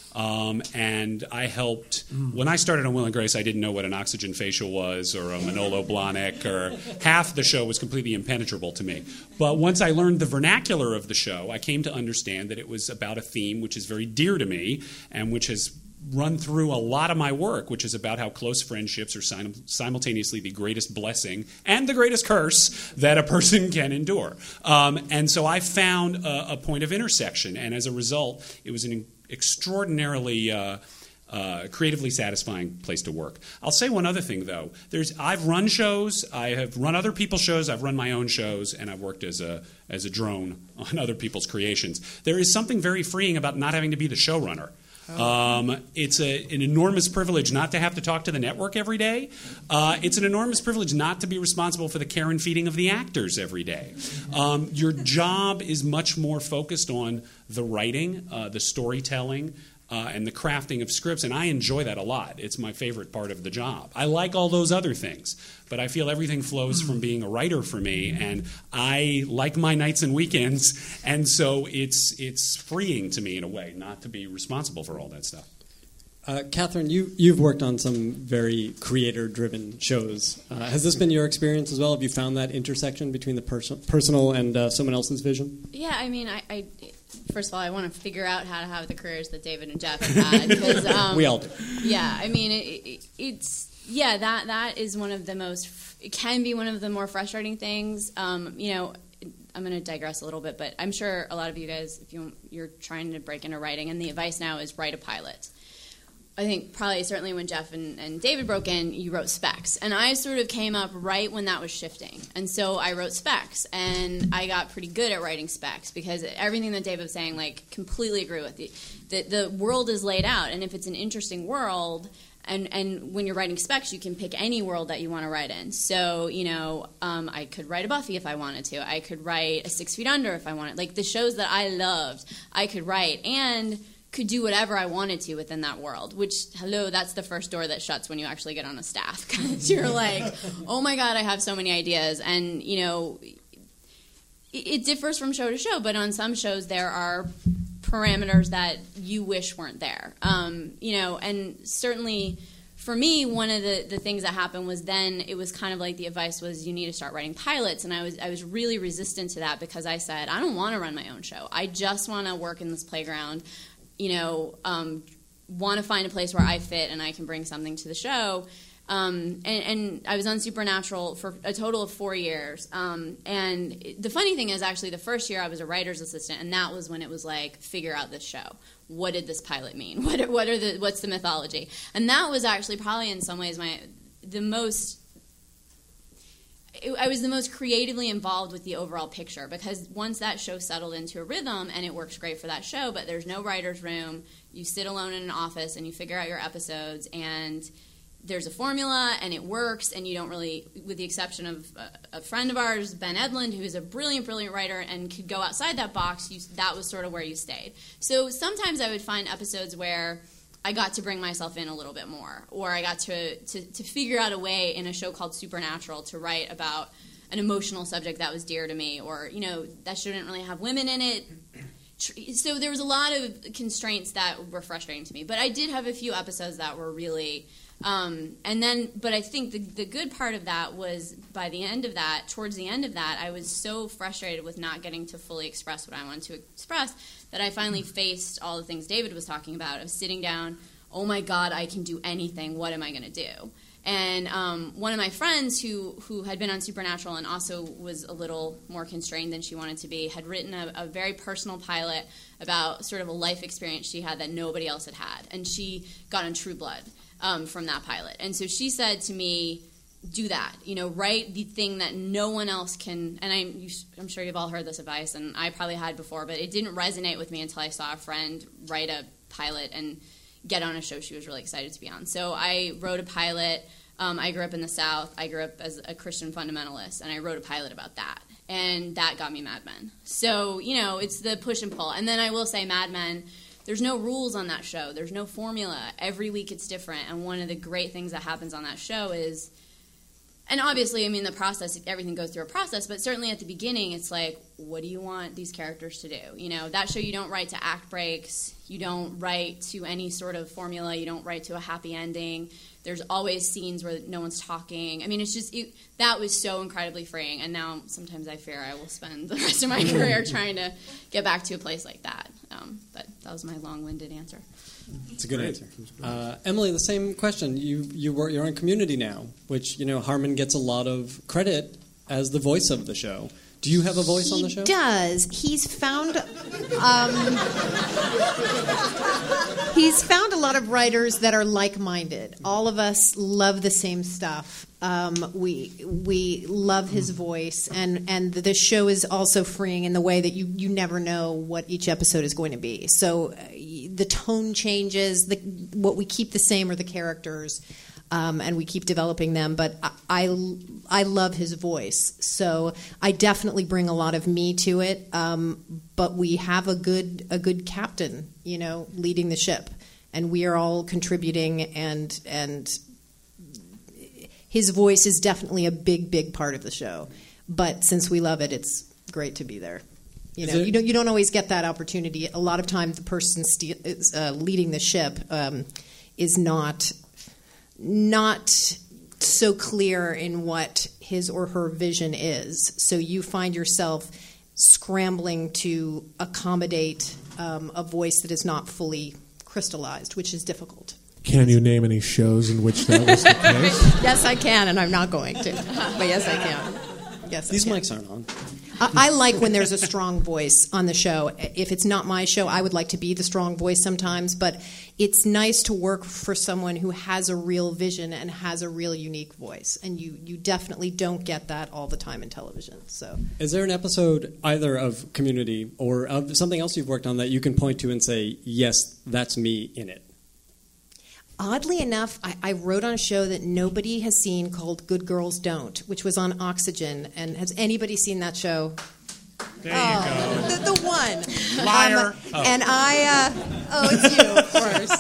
E: And I helped, when I started on Will and Grace, I didn't know what an oxygen facial was or a Manolo Blahnik, or half the show was completely impenetrable to me. But once I learned the vernacular of the show, I came to understand that it was about a theme which is very dear to me and which has run through a lot of my work, which is about how close friendships are simultaneously the greatest blessing and the greatest curse that a person can endure. And so I found a point of intersection, and as a result, it was an extraordinarily creatively satisfying place to work. I'll say one other thing, though. I've run shows, I have run other people's shows, I've run my own shows, and I've worked as a drone on other people's creations. There is something very freeing about not having to be the showrunner. It's an enormous privilege not to have to talk to the network every day. It's an enormous privilege not to be responsible for the care and feeding of the actors every day. Your job is much more focused on the writing, the storytelling, and the crafting of scripts, and I enjoy that a lot. It's my favorite part of the job. I like all those other things, but I feel everything flows from being a writer for me, and I like my nights and weekends, and so it's freeing to me in a way not to be responsible for all that stuff.
D: Catherine, you've worked on some very creator-driven shows. Has this been your experience as well? Have you found that intersection between the personal and someone else's vision?
F: Yeah, I mean, I first of all, I want to figure out how to have the careers that David and Jeff have had. Because,
D: we all do.
F: Yeah, I mean, that is one of the most. It can be one of the more frustrating things. I'm going to digress a little bit, but I'm sure a lot of you guys, if you're trying to break into writing, and the advice now is write a pilot. I think certainly when Jeff and David broke in, you wrote specs. And I sort of came up right when that was shifting. And so I wrote specs, and I got pretty good at writing specs because everything that David was saying, completely agree with you. The world is laid out, and if it's an interesting world, and when you're writing specs, you can pick any world that you want to write in. So, I could write a Buffy if I wanted to. I could write a 6 Feet Under if I wanted. Like, the shows that I loved, I could write. And could do whatever I wanted to within that world, which, that's the first door that shuts when you actually get on a staff, because you're like, oh my God, I have so many ideas. And, it differs from show to show, but on some shows there are parameters that you wish weren't there. And certainly for me, one of the things that happened was then it was kind of like the advice was you need to start writing pilots, and I was really resistant to that because I said, I don't want to run my own show. I just want to work in this playground. Want to find a place where I fit and I can bring something to the show. And I was on Supernatural for a total of 4 years. And the funny thing is, actually, the first year I was a writer's assistant, and that was when it was like, figure out this show. What did this pilot mean? What's the mythology? And that was actually probably in some ways I was the most creatively involved with the overall picture, because once that show settled into a rhythm and it works great for that show, but there's no writer's room, you sit alone in an office and you figure out your episodes, and there's a formula and it works, and you don't really, with the exception of a friend of ours, Ben Edlund, who is a brilliant writer and could go outside that box, that was sort of where you stayed. So sometimes I would find episodes where I got to bring myself in a little bit more, or I got to figure out a way in a show called Supernatural to write about an emotional subject that was dear to me, or, that shouldn't really have women in it. So there was a lot of constraints that were frustrating to me. But I did have a few episodes that were really... but I think the good part of that was towards the end of that, I was so frustrated with not getting to fully express what I wanted to express that I finally faced all the things David was talking about, of sitting down, oh my God, I can do anything, what am I going to do? And one of my friends who had been on Supernatural and also was a little more constrained than she wanted to be, had written a very personal pilot about sort of a life experience she had that nobody else had had. And she got on True Blood from that pilot. And so she said to me, do that. Write the thing that no one else can. And I'm sure you've all heard this advice, and I probably had before, but it didn't resonate with me until I saw a friend write a pilot and get on a show she was really excited to be on. So I wrote a pilot. I grew up in the South. I grew up as a Christian fundamentalist, and I wrote a pilot about that. And that got me Mad Men. So, it's the push and pull. And then I will say Mad Men, there's no rules on that show. There's no formula. Every week it's different. And one of the great things that happens on that show is, And obviously, I mean, the process, everything goes through a process, but certainly at the beginning, it's like, what do you want these characters to do? You know, that show, you don't write to act breaks, you don't write to any sort of formula, you don't write to a happy ending. There's always scenes where no one's talking. I mean, it's just, that was so incredibly freeing, and now sometimes I fear I will spend the rest of my career trying to get back to a place like that. But that was my long-winded answer.
D: It's a good answer. Emily, the same question. You're on Community now, which, you know, Harmon gets a lot of credit as the voice of the show. Do you have a voice on the show?
H: He does. He's found a lot of writers that are like-minded. All of us love the same stuff. We love his voice, and the show is also freeing in the way that you never know what each episode is going to be. So the tone changes. What we keep the same are the characters. And we keep developing them, but I love his voice, so I definitely bring a lot of me to it. But we have a good captain, you know, leading the ship, and we are all contributing, and his voice is definitely a big part of the show. But since we love it, it's great to be there. You know, you don't always get that opportunity. A lot of times, the person leading the ship is not so clear in what his or her vision is. So you find yourself scrambling to accommodate a voice that is not fully crystallized, which is difficult.
G: Can you name any shows in which that was the case?
H: Yes, I can, and I'm not going to. But yes, I can. Yes,
D: These mics aren't on.
H: I like when there's a strong voice on the show. If it's not my show, I would like to be the strong voice sometimes, but it's nice to work for someone who has a real vision and has a real unique voice, and you definitely don't get that all the time in television. So,
D: is there an episode either of Community or of something else you've worked on that you can point to and say, yes, that's me in it?
H: Oddly enough, I wrote on a show that nobody has seen called Good Girls Don't, which was on Oxygen. And has anybody seen that show?
G: There you go.
H: The one.
G: Liar.
H: And it's you, of course.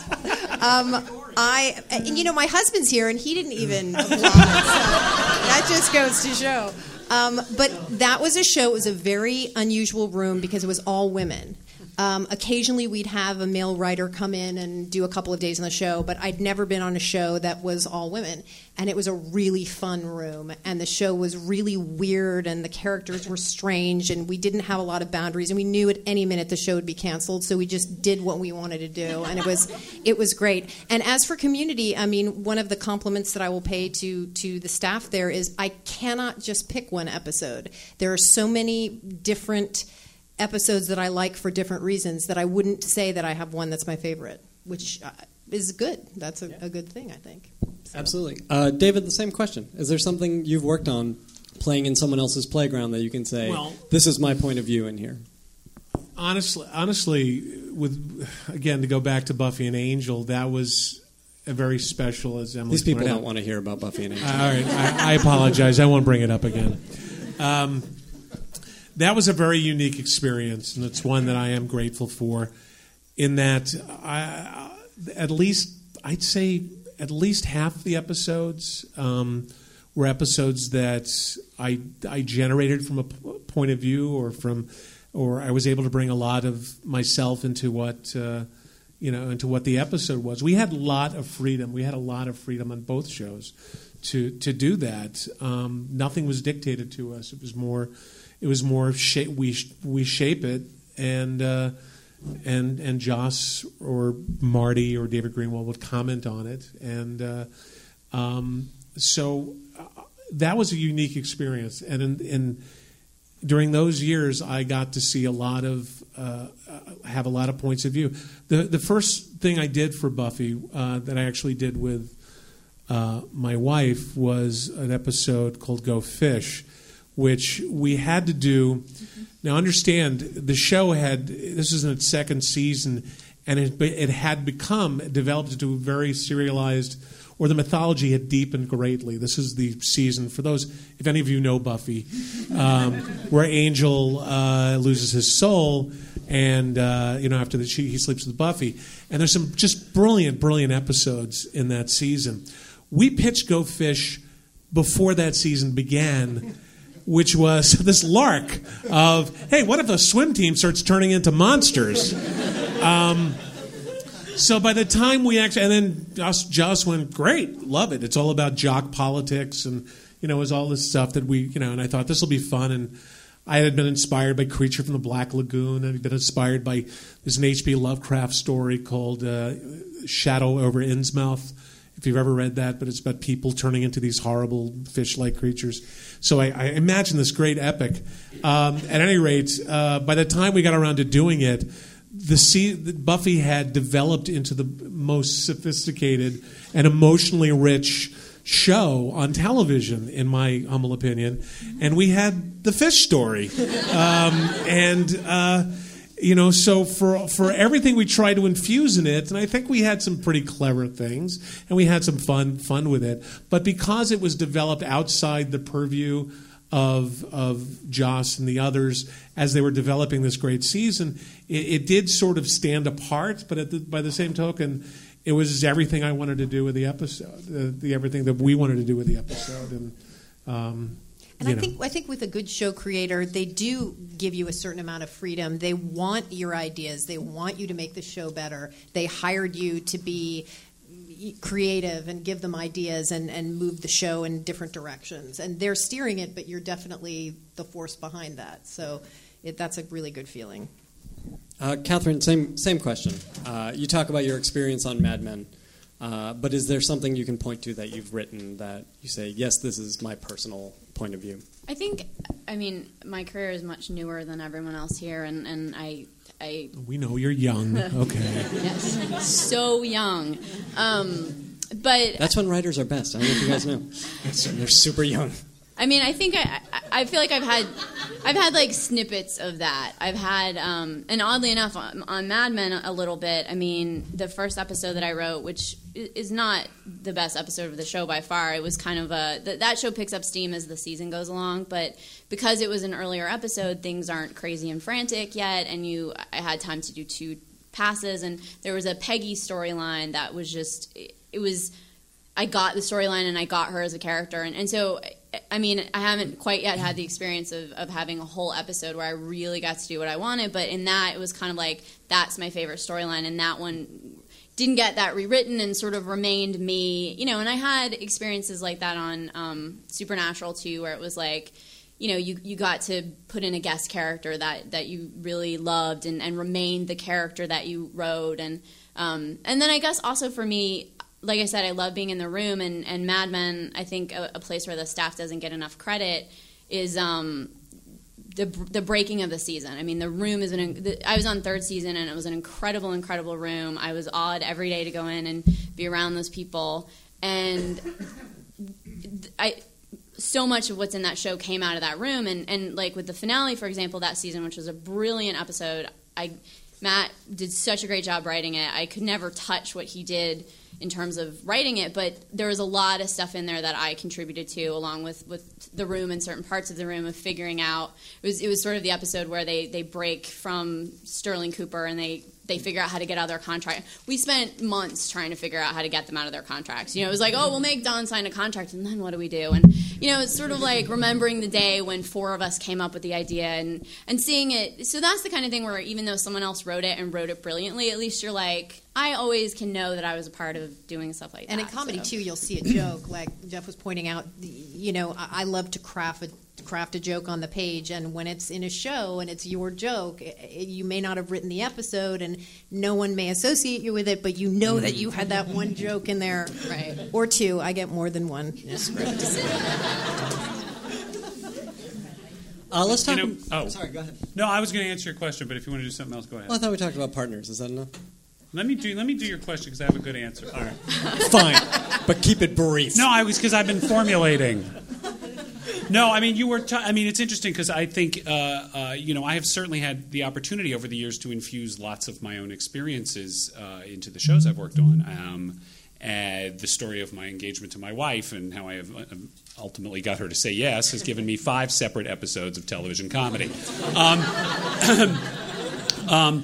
H: And you know, my husband's here, and he didn't even applaud it, so that just goes to show. But that was a show. It was a very unusual room because it was all women. Occasionally we'd have a male writer come in and do a couple of days on the show, but I'd never been on a show that was all women. And it was a really fun room, and the show was really weird, and the characters were strange, and we didn't have a lot of boundaries, and we knew at any minute the show would be canceled, so we just did what we wanted to do, and it was great. And as for Community, I mean, one of the compliments that I will pay to the staff there is I cannot just pick one episode. There are so many different episodes that I like for different reasons that I wouldn't say that I have one that's my favorite, which is good. That's a good thing, I think. So.
D: Absolutely. David, the same question. Is there something you've worked on playing in someone else's playground that you can say, this is my point of view in here?
G: Honestly, with again, to go back to Buffy and Angel, that was a very special, as Emily
D: These people
G: pointed
D: don't
G: out.
D: want to hear about Buffy and Angel.
G: All right, I apologize. I won't bring it up again. That was a very unique experience, and it's one that I am grateful for. In that, I'd say at least half the episodes were episodes that I generated from a point of view, or I was able to bring a lot of myself into what into what the episode was. We had a lot of freedom. We had a lot of freedom on both shows to do that. Nothing was dictated to us. It was more. We shape it, and Joss or Marty or David Greenwald would comment on it, and so that was a unique experience. And during those years, I got to see a lot of have a lot of points of view. The first thing I did for Buffy that I actually did with my wife was an episode called Go Fish, which we had to do. Now, understand, the show this is in its second season, and it had developed into a very serialized, or the mythology had deepened greatly. This is the season, for those, if any of you know Buffy, where Angel loses his soul, and after he sleeps with Buffy. And there's some just brilliant episodes in that season. We pitched Go Fish before that season began, which was this lark of, hey, what if a swim team starts turning into monsters? So by the time we actually, and then Joss went, great, love it. It's all about jock politics, and it was all this stuff that we, and I thought this will be fun. And I had been inspired by Creature from the Black Lagoon. I'd been inspired by there's an H.P. Lovecraft story called Shadow over Innsmouth, if you've ever read that, but it's about people turning into these horrible fish-like creatures. So I imagined this great epic. At any rate, by the time we got around to doing it, Buffy had developed into the most sophisticated and emotionally rich show on television, in my humble opinion. And we had the fish story. So for everything we tried to infuse in it, and I think we had some pretty clever things, and we had some fun with it. But because it was developed outside the purview of Joss and the others as they were developing this great season, it did sort of stand apart. But by the same token, it was everything I wanted to do with the episode, everything that we wanted to do with the episode, and
H: I think with a good show creator, they do give you a certain amount of freedom. They want your ideas. They want you to make the show better. They hired you to be creative and give them ideas and move the show in different directions. And they're steering it, but you're definitely the force behind that. So that's a really good feeling.
D: Catherine, same question. You talk about your experience on Mad Men, but is there something you can point to that you've written that you say, yes, this is my personal point of view?
F: I mean, my career is much newer than everyone else here, and I
G: we know you're young. Okay.
F: Yes, so young. But
D: that's when writers are best. I don't know if you guys know. They're super young.
F: I mean, I think I feel like I've had like snippets of that. I've had, and oddly enough, on Mad Men a little bit. I mean, the first episode that I wrote, which is not the best episode of the show by far, it was kind of that show picks up steam as the season goes along. But because it was an earlier episode, things aren't crazy and frantic yet, and I had time to do 2 passes, and there was a Peggy storyline that was just I got the storyline and I got her as a character, and so. I mean, I haven't quite yet had the experience of having a whole episode where I really got to do what I wanted, but in that, it was kind of like, that's my favorite storyline, and that one didn't get that rewritten and sort of remained me, and I had experiences like that on Supernatural, too, where it was like, you got to put in a guest character that you really loved and remained the character that you wrote, and then I guess also for me, like I said, I love being in the room, and Mad Men, I think a place where the staff doesn't get enough credit is the breaking of the season. I mean, the room is I was on 3rd season, and it was an incredible, incredible room. I was awed every day to go in and be around those people, and so much of what's in that show came out of that room, and like with the finale, for example, that season, which was a brilliant episode, Matt did such a great job writing it. I could never touch what he did in terms of writing it, but there was a lot of stuff in there that I contributed to, along with the room and certain parts of the room, of figuring out. It was sort of the episode where they break from Sterling Cooper and they figure out how to get out of their contract. We spent months trying to figure out how to get them out of their contracts. It was like, oh, we'll make Don sign a contract, and then what do we do? And it's sort of like remembering the day when 4 of us came up with the idea and seeing it. So that's the kind of thing where even though someone else wrote it and wrote it brilliantly, at least you're like, I always can know that I was a part of doing stuff like that.
H: And in comedy, too, you'll see a joke. Like Jeff was pointing out, I love to craft a joke on the page, and when it's in a show and it's your joke, you may not have written the episode and no one may associate you with it, but you know that you had that one joke in there.
F: Right.
H: Or 2. I get more than one in a script.
D: Let's talk.
E: Sorry,
D: go ahead.
E: No, I was going to answer your question, but if you want to do something else, go ahead.
D: Well, I thought we talked about partners. Is that enough?
E: Let me do your question because I have a good answer. All right.
D: Fine, but keep it brief.
E: No, because I've been formulating. No, I mean you were. It's interesting because I think I have certainly had the opportunity over the years to infuse lots of my own experiences into the shows I've worked on. The story of my engagement to my wife and how I have ultimately got her to say yes has given me 5 separate episodes of television comedy.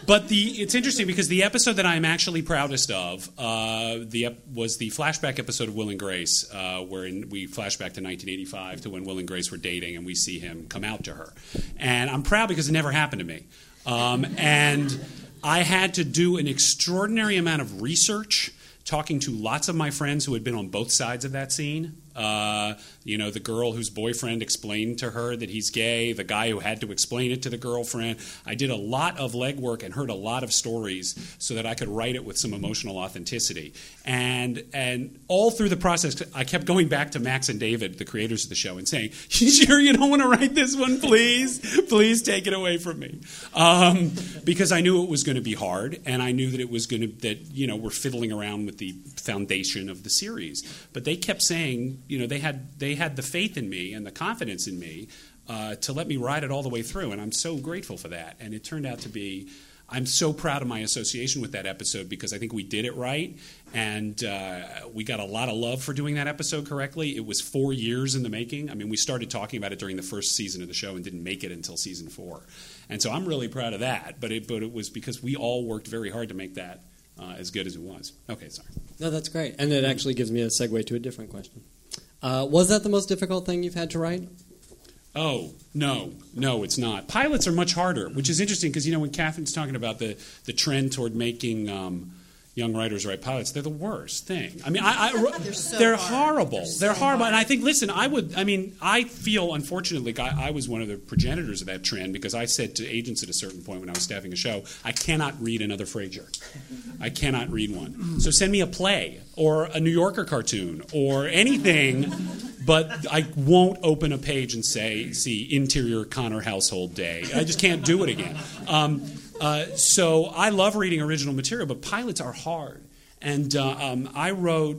E: But it's interesting because the episode that I'm actually proudest of was the flashback episode of Will and Grace, wherein we flash back to 1985 to when Will and Grace were dating, and we see him come out to her. And I'm proud because it never happened to me. And I had to do an extraordinary amount of research, talking to lots of my friends who had been on both sides of that scene. The girl whose boyfriend explained to her that he's gay, the guy who had to explain it to the girlfriend. I did a lot of legwork and heard a lot of stories so that I could write it with some emotional authenticity. And all through the process, I kept going back to Max and David, the creators of the show, and saying, "You sure you don't want to write this one, please? Please take it away from me." Because I knew it was going to be hard, and I knew that it was we're fiddling around with the foundation of the series. But they kept saying, they had the faith in me and the confidence in me to let me ride it all the way through, and I'm so grateful for that. And it turned out to be, I'm so proud of my association with that episode because I think we did it right, and we got a lot of love for doing that episode correctly. It was 4 years in the making. I mean, we started talking about it during the first season of the show and didn't make it until season 4. And so I'm really proud of that, but it was because we all worked very hard to make that as good as it was. Okay, sorry.
D: No, that's great. And it actually gives me a segue to a different question. Was that the most difficult thing you've had to write?
E: Oh, no, it's not. Pilots are much harder, which is interesting because, when Catherine's talking about the trend toward making young writers write pilots, they're the worst thing. I mean, they're horrible. They're horrible. And I think, I feel, unfortunately, I was one of the progenitors of that trend because I said to agents at a certain point when I was staffing a show, I cannot read another Frasier. I cannot read one. So send me a play or a New Yorker cartoon or anything, but I won't open a page and see interior Connor household day. I just can't do it again. So I love reading original material, but pilots are hard. And I wrote,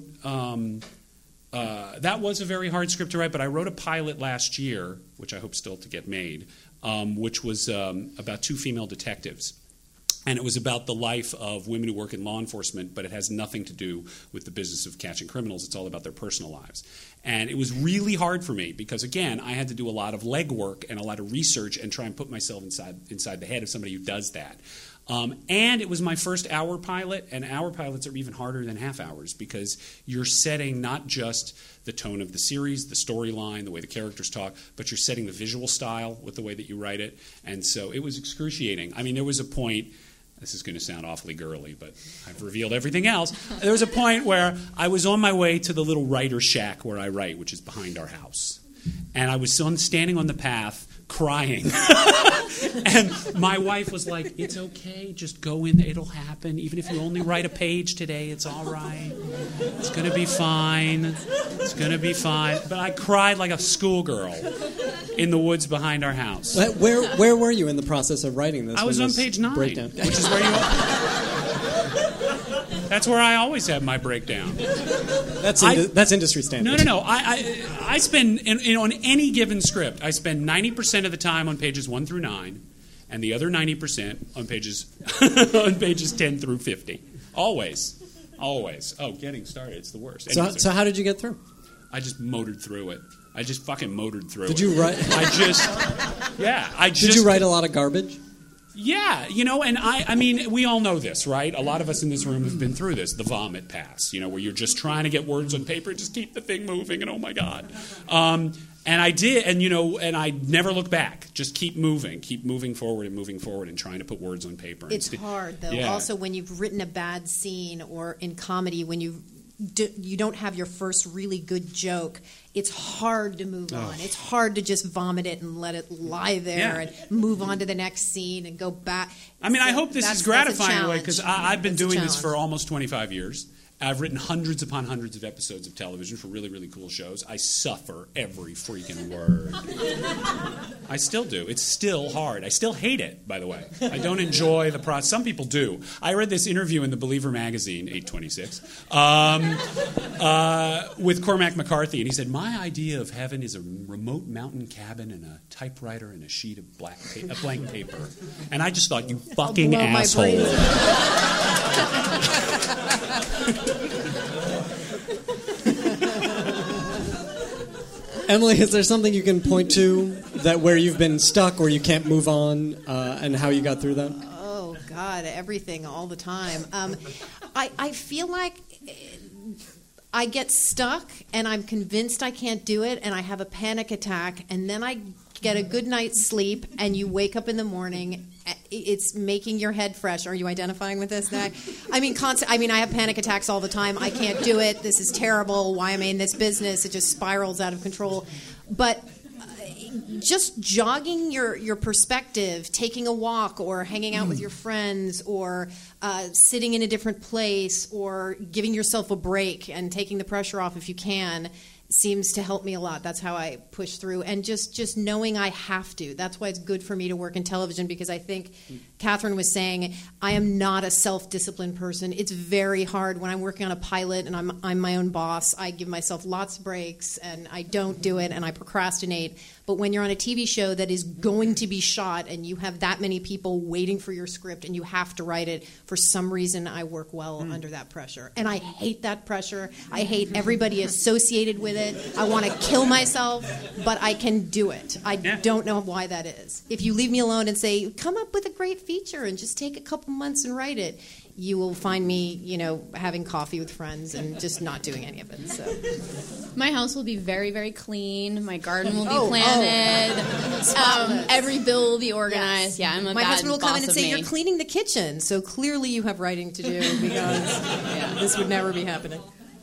E: that was a very hard script to write, but I wrote a pilot last year, which I hope still to get made, which was about 2 female detectives. And it was about the life of women who work in law enforcement, but it has nothing to do with the business of catching criminals. It's all about their personal lives. And it was really hard for me because, again, I had to do a lot of legwork and a lot of research and try and put myself inside the head of somebody who does that. And it was my first hour pilot, and hour pilots are even harder than half hours because you're setting not just the tone of the series, the storyline, the way the characters talk, but you're setting the visual style with the way that you write it. And so it was excruciating. I mean, there was a point... This is going to sound awfully girly, but I've revealed everything else. There was a point where I was on my way to the little writer's shack where I write, which is behind our house. And I was standing on the path crying. And my wife was like, "It's okay, just go in, it'll happen. Even if you only write a page today, it's all right. It's going to be fine. It's going to be fine." But I cried like a schoolgirl in the woods behind our house.
D: Where were you in the process of writing this?
E: I was on page 9,
D: breakdown?
E: Which is where you are. That's where I always have my breakdown.
D: That's industry standard.
E: No. I spend, on any given script, I spend 90% of the time on pages 1 through 9, and the other 90% on pages 10 through 50. Always. Oh, getting started. It's the worst.
D: So how did you get through?
E: I just motored through it. I just fucking motored through it.
D: Did you write?
E: Did
D: you write a lot of garbage?
E: Yeah, and I mean, we all know this, right? A lot of us in this room have been through this, the vomit pass, where you're just trying to get words on paper, just keep the thing moving, and oh my God. And I did, and I never look back. Just keep moving forward and trying to put words on paper.
H: It's hard, though.
E: Yeah.
H: Also, when you've written a bad scene or in comedy, when you don't have your first really good joke, it's hard to move on. It's hard to just vomit it and let it lie there and move on to the next scene and go back.
E: I mean, I hope this is gratifying in a way
H: because
E: because I've been doing this for almost 25 years. I've written hundreds upon hundreds of episodes of television for really, really cool shows. I suffer every freaking word. I still do. It's still hard. I still hate it, by the way. I don't enjoy the process. Some people do. I read this interview in The Believer magazine, 826, with Cormac McCarthy, and he said, "My idea of heaven is a remote mountain cabin and a typewriter and a sheet of blank paper." And I just thought, you fucking asshole.
D: Emily, is there something you can point to that where you've been stuck or you can't move on and how you got through that?
H: Oh, God, everything all the time. I feel like I get stuck and I'm convinced I can't do it and I have a panic attack and then I get a good night's sleep and you wake up in the morning. It's making your head fresh. Are you identifying with this? I mean, I have panic attacks all the time. I can't do it. This is terrible. Why am I in this business? It just spirals out of control. But just jogging your perspective, taking a walk or hanging out with your friends or sitting in a different place or giving yourself a break and taking the pressure off if you can seems to help me a lot. That's how I push through. And just knowing I have to. That's why it's good for me to work in television, because I think Catherine was saying I am not a self-disciplined person. It's very hard when I'm working on a pilot and I'm my own boss. I give myself lots of breaks and I don't do it and I procrastinate. But when you're on a TV show that is going to be shot and you have that many people waiting for your script and you have to write it, for some reason I work well under that pressure. And I hate that pressure. I hate everybody associated with it. I want to kill myself, but I can do it. I don't know why that is. If you leave me alone and say, come up with a great feature and just take a couple months and write it, you will find me, having coffee with friends and just not doing any of it. So,
F: my house will be very, very clean. My garden will be planted. Every bill will be organized. Yes. Yeah, I'm a
H: My
F: bad
H: husband will come
F: boss
H: in and
F: of
H: say,
F: me.
H: "You're cleaning the kitchen." So clearly, you have writing to do because this would never be happening.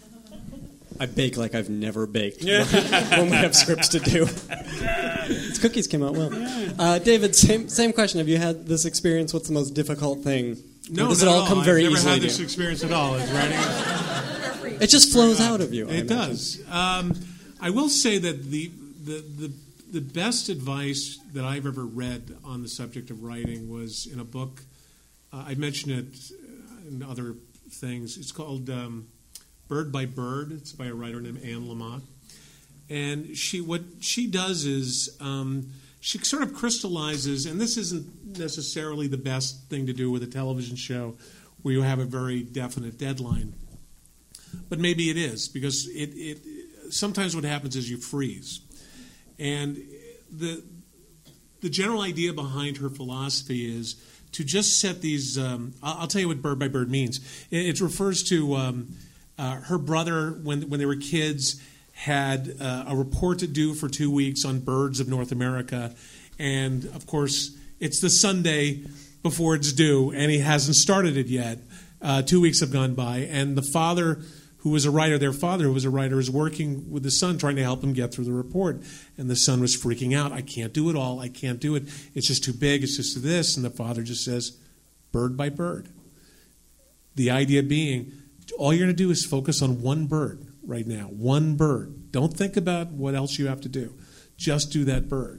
D: I bake like I've never baked when we have scripts to do. These cookies came out well. David, same question. Have you had this experience? What's the most difficult thing?
G: No,
D: does it all come very
G: easily? I've never had
D: to
G: this
D: you?
G: experience at all. Is writing.
D: It just flows out of you.
G: It does. I will say that the best advice that I've ever read on the subject of writing was in a book. I mentioned it in other things. It's called Bird by Bird. It's by a writer named Anne Lamott. And what she does is she sort of crystallizes, and this isn't necessarily the best thing to do with a television show where you have a very definite deadline. But maybe it is, because it sometimes what happens is you freeze. And the general idea behind her philosophy is to just set these I'll tell you what Bird by Bird means. It refers to her brother, when they were kids, had a report to do for 2 weeks on birds of North America. And, of course, it's the Sunday before it's due, and he hasn't started it yet. 2 weeks have gone by, and the father, who was a writer, their father, who was a writer, is working with the son, trying to help him get through the report. And the son was freaking out. I can't do it all. I can't do it. It's just too big. It's just this. And the father just says, bird by bird. The idea being, all you're going to do is focus on one bird right now. One bird. Don't think about what else you have to do. Just do that bird.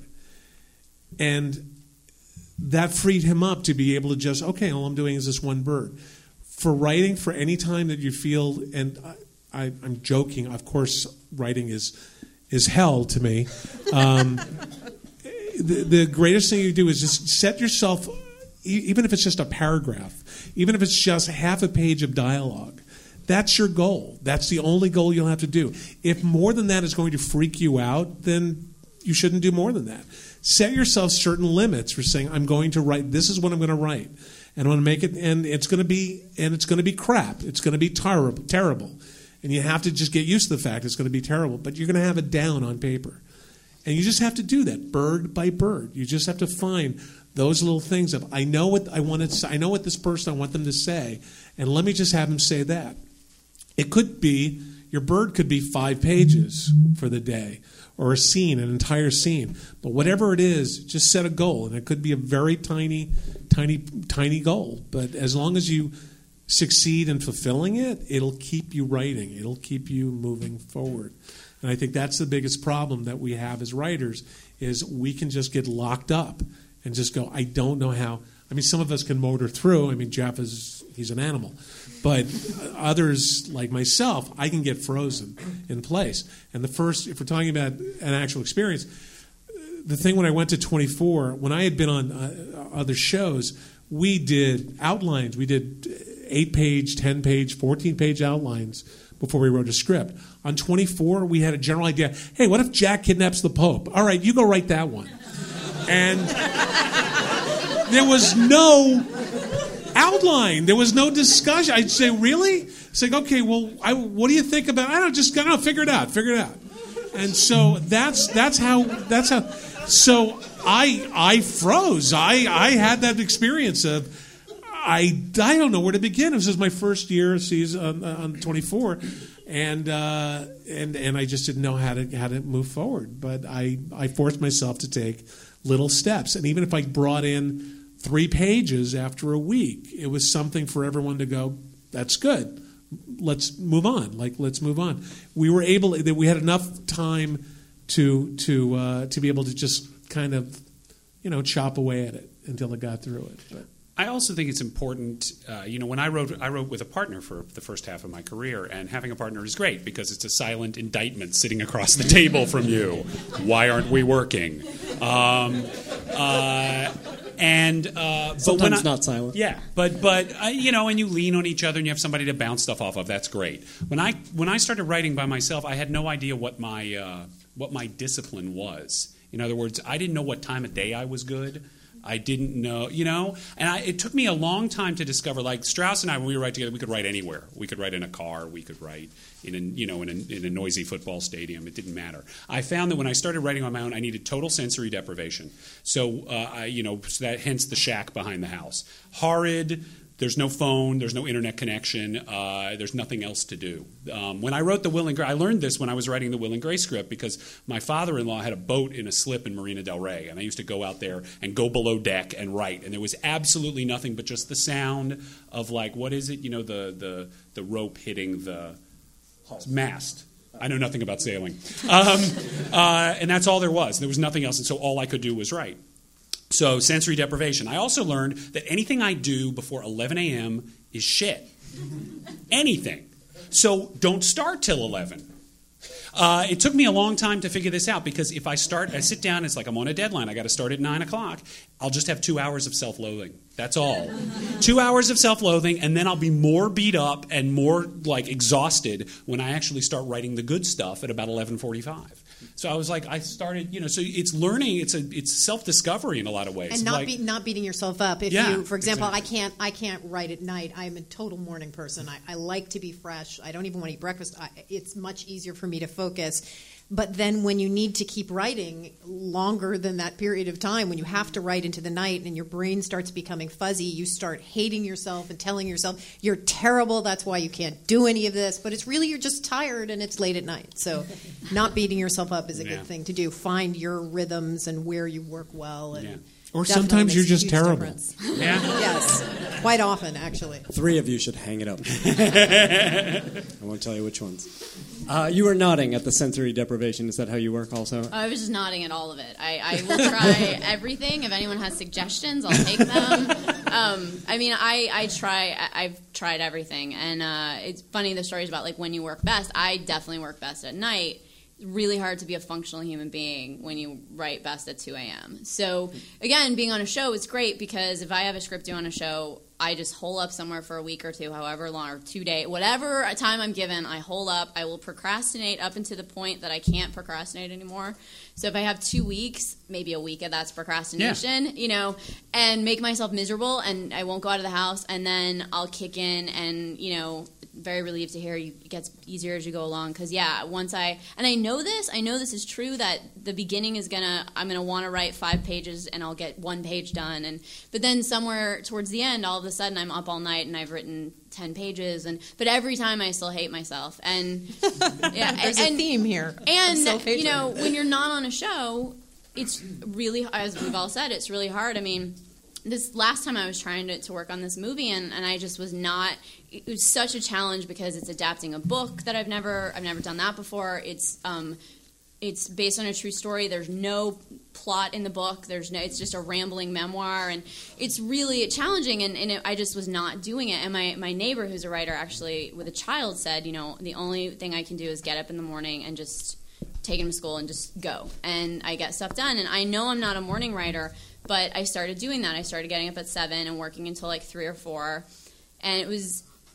G: And that freed him up to be able to just, okay, all I'm doing is this one bird. For writing, for any time that you feel, and I'm joking, of course, writing is hell to me. The greatest thing you do is just set yourself, even if it's just a paragraph, even if it's just half a page of dialogue, that's your goal. That's the only goal you'll have to do. If more than that is going to freak you out, then you shouldn't do more than that. Set yourself certain limits for saying, I'm going to write, this is what I'm going to write. And I'm going to make it, and it's going to be crap. It's going to be terrible. And you have to just get used to the fact it's going to be terrible. But you're going to have it down on paper. And you just have to do that, bird by bird. You just have to find those little things of, I know what I want to say, I know what this person I want them to say, and let me just have them say that. It could be, your bird could be 5 pages for the day, or a scene, an entire scene. But whatever it is, just set a goal. And it could be a very tiny goal. But as long as you succeed in fulfilling it, it'll keep you writing. It'll keep you moving forward. And I think that's the biggest problem that we have as writers, is we can just get locked up and just go, I don't know how. I mean, some of us can motor through. I mean, Jeff he's an animal. But others, like myself, I can get frozen in place. And if we're talking about an actual experience, the thing when I went to 24, when I had been on other shows, we did outlines. We did 8-page, 10-page, 14-page outlines before we wrote a script. On 24, we had a general idea, hey, what if Jack kidnaps the Pope? All right, you go write that one. And there was no outline. There was no discussion. I'd say, really? It's like, okay, well, what do you think about? I don't know. Figure it out. And so that's how. So I froze. I had that experience of I don't know where to begin. This was my first year on 24, and I just didn't know how to move forward. But I forced myself to take little steps, and even if I brought in 3 pages after a week, it was something for everyone to go, that's good. Let's move on. Let's move on. We had enough time to be able to just kind of, chop away at it until I got through it. But
E: I also think it's important, when I wrote with a partner for the first half of my career, and having a partner is great because it's a silent indictment sitting across the table from you. Why aren't we working?
D: Sometimes not silent.
E: Yeah, but and you lean on each other and you have somebody to bounce stuff off of. That's great. When I started writing by myself, I had no idea what my discipline was. In other words, I didn't know what time of day I was good. I didn't know, and it took me a long time to discover. Like Strauss and I, when we would write together, we could write anywhere. We could write in a car. We could write in a noisy football stadium. It didn't matter. I found that when I started writing on my own, I needed total sensory deprivation. So, hence the shack behind the house. Horrid. There's no phone. There's no internet connection. There's nothing else to do. When I wrote the Will and Grace, I learned this when I was writing the Will and Grace script because my father-in-law had a boat in a slip in Marina del Rey, and I used to go out there and go below deck and write, and there was absolutely nothing but just the sound of what is it? The rope hitting the mast. I know nothing about sailing, and that's all there was. There was nothing else, and so all I could do was write. So sensory deprivation. I also learned that anything I do before 11 a.m. is shit. Anything. So don't start till 11. It took me a long time to figure this out because if I sit down, it's like I'm on a deadline. I got to start at 9 o'clock. I'll just have 2 hours of self-loathing. That's all. 2 hours of self-loathing, and then I'll be more beat up and more exhausted when I actually start writing the good stuff at about 11:45. So I was I started, so it's learning, it's self-discovery in a lot of ways.
H: And not beating yourself up. If you, for example,
E: exactly.
H: I can't write at night. I'm a total morning person. I like to be fresh. I don't even want to eat breakfast. It's much easier for me to focus. But then when you need to keep writing longer than that period of time, when you have to write into the night and your brain starts becoming fuzzy, you start hating yourself and telling yourself you're terrible, that's why you can't do any of this. But it's really you're just tired and it's late at night. So not beating yourself up is a good thing to do. Find your rhythms and where you work well. And
G: or sometimes you're just terrible.
H: Difference. Yeah. Yes. Quite often, actually.
D: 3 of you should hang it up. I won't tell you which ones. You were nodding at the sensory deprivation. Is that how you work also?
F: I was just nodding at all of it. I will try everything. If anyone has suggestions, I'll take them. I've tried everything. And it's funny, the stories about when you work best. I definitely work best at night. It's really hard to be a functional human being when you write best at 2 a.m. So, again, being on a show is great because if I have a script due on a show, I just hole up somewhere for a week or two, however long, or 2 days, whatever time I'm given, I hole up. I will procrastinate up until the point that I can't procrastinate anymore. So if I have 2 weeks, maybe a week of that's procrastination, and make myself miserable, and I won't go out of the house, and then I'll kick in and, very relieved to hear it gets easier as you go along. Because, once I know this is true, that the beginning is I'm going to want to write 5 pages and I'll get 1 page done. But then somewhere towards the end, all of a sudden I'm up all night and I've written 10 pages. But every time I still hate myself. And
H: there's a theme here.
F: And, when you're not on a show, it's really, as we've all said, it's really hard. I mean, this last time I was trying to work on this movie, and I just was not. It was such a challenge because it's adapting a book that I've never done that before. It's based on a true story. There's no plot in the book. It's just a rambling memoir, and it's really challenging. And I just was not doing it. And my neighbor, who's a writer, actually with a child, said, the only thing I can do is get up in the morning and just take him to school and just go, and I get stuff done. And I know I'm not a morning writer. But I started doing that. I started getting up at 7 and working until 3 or 4. And it was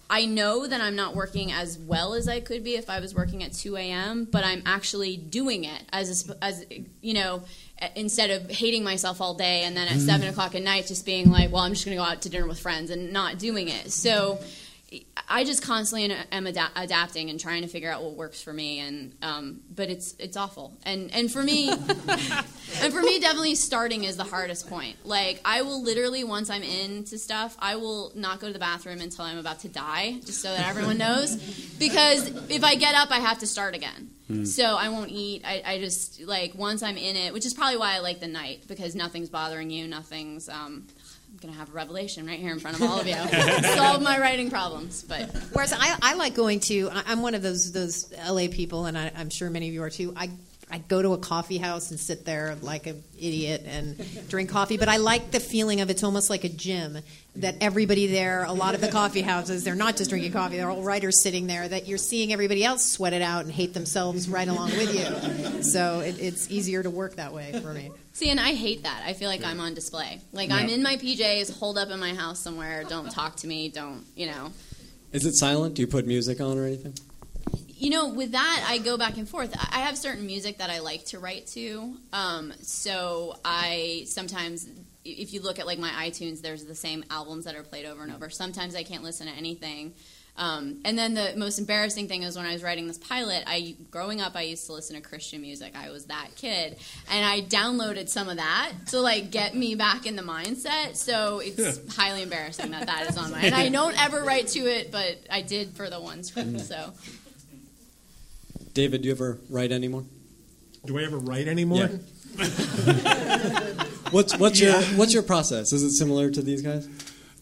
F: I know that I'm not working as well as I could be if I was working at 2 a.m., but I'm actually doing it as instead of hating myself all day and then at 7 o'clock at night just being like, well, I'm just going to go out to dinner with friends and not doing it. So I just constantly am adapting and trying to figure out what works for me, and but it's awful. And for me, definitely starting is the hardest point. Like, I will literally, once I'm into stuff, I will not go to the bathroom until I'm about to die, just so that everyone knows. Because if I get up, I have to start again. So I won't eat. I just, like, once I'm in it, which is probably why I like the night, because nothing's bothering you, nothing's... I'm going to have a revelation right here in front of all of you. Solve my writing problems. But
H: whereas I like going to, I'm one of those LA people, and I'm sure many of you are too. I go to a coffee house and sit there like an idiot and drink coffee. But I like the feeling of it's almost like a gym, that everybody there, a lot of the coffee houses, they're not just drinking coffee, they're all writers sitting there, that you're seeing everybody else sweat it out and hate themselves right along with you. So it's easier to work that way for me.
F: See, and I hate that. I feel like I'm on display. Like, I'm in my PJs, holed up in my house somewhere, don't talk to me, don't.
D: Is it silent? Do you put music on or anything?
F: With that, I go back and forth. I have certain music that I like to write to. So I sometimes, if you look at, like, my iTunes, there's the same albums that are played over and over. Sometimes I can't listen to anything. And then the most embarrassing thing is when I was writing this pilot, growing up, I used to listen to Christian music. I was that kid. And I downloaded some of that to, like, get me back in the mindset. So it's highly embarrassing that is on my... And I don't ever write to it, but I did for the one script, so...
D: David, do you ever write anymore?
G: Do I ever write anymore?
D: Yeah. What's your process? Is it similar to these guys?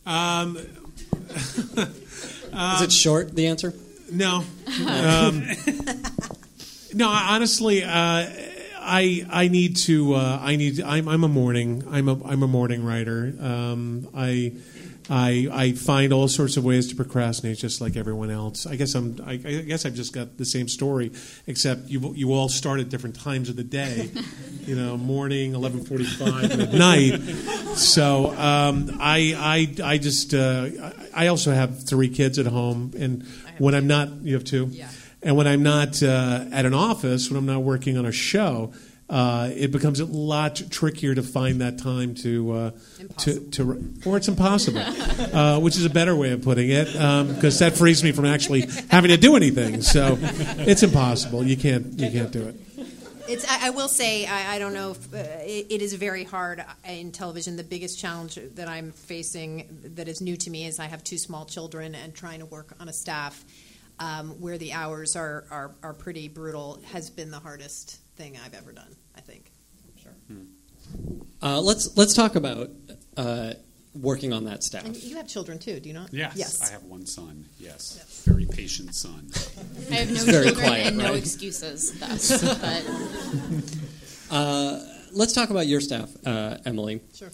D: Is it short, the answer?
G: No. No, honestly, I need to. I'm a morning writer. I find all sorts of ways to procrastinate, just like everyone else. I guess I've just got the same story, except you all start at different times of the day. Morning, 11:45, and at night. So I also have 3 kids at home, and when I'm not, you have 2.
H: Yeah.
G: And when I'm not at an office, when I'm not working on a show, it becomes a lot trickier to find that time or it's impossible, which is a better way of putting it, because that frees me from actually having to do anything. So it's impossible. You can't do it.
H: I will say, I don't know if it is very hard in television. The biggest challenge that I'm facing that is new to me is I have 2 small children, and trying to work on a staff where the hours are pretty brutal has been the hardest thing I've ever done, I think.
D: Sure. Let's talk about working on that staff.
H: And you have children too, do you not?
E: Yes. I have one son. Yes. Very patient son.
F: I have no
D: very
F: children
D: quiet,
F: and no
D: right?
F: excuses, thus. But
D: Let's talk about your staff, Emily.
H: Sure.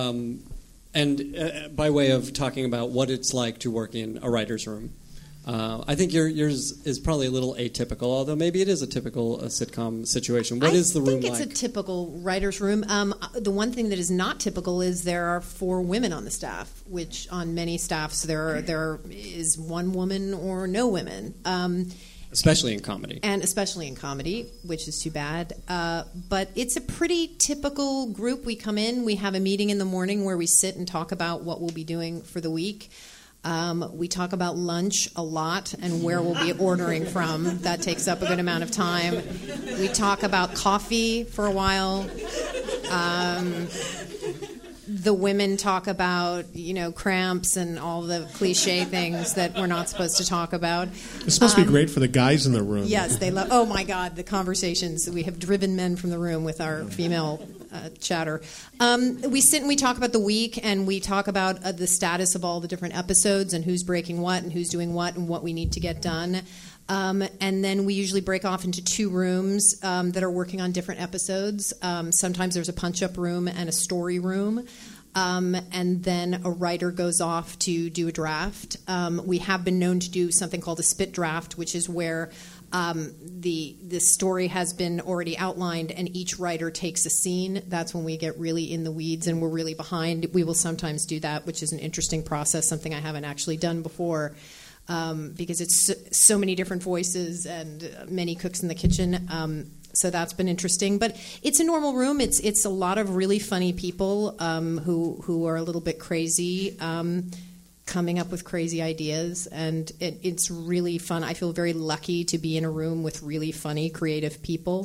D: And by way of talking about what it's like to work in a writer's room. I think yours is probably a little atypical, although maybe it is a typical sitcom situation. What is the room like?
H: I think it's a typical writer's room. The one thing that is not typical is there are 4 women on the staff, which on many staffs there is 1 woman or no women.
D: Especially in comedy.
H: And especially in comedy, which is too bad. But it's a pretty typical group. We come in, we have a meeting in the morning where we sit and talk about what we'll be doing for the week. We talk about lunch a lot and where we'll be ordering from. That takes up a good amount of time. We talk about coffee for a while. The women talk about, cramps and all the cliche things that we're not supposed to talk about.
G: This must be great for the guys in the room.
H: Yes, they love. Oh my God, the conversations. We have driven men from the room with our female chatter. We sit and we talk about the week, and we talk about the status of all the different episodes and who's breaking what and who's doing what and what we need to get done. And then we usually break off into 2 rooms that are working on different episodes. Sometimes there's a punch-up room and a story room. And then a writer goes off to do a draft. We have been known to do something called a spit draft, which is where the story has been already outlined and each writer takes a scene. That's when we get really in the weeds and we're really behind. We will sometimes do that, which is an interesting process, something I haven't actually done before. because it's so many different voices and many cooks in the kitchen. So that's been interesting. But it's a normal room. It's a lot of really funny people who are a little bit crazy, coming up with crazy ideas, and it's really fun. I feel very lucky to be in a room with really funny, creative people.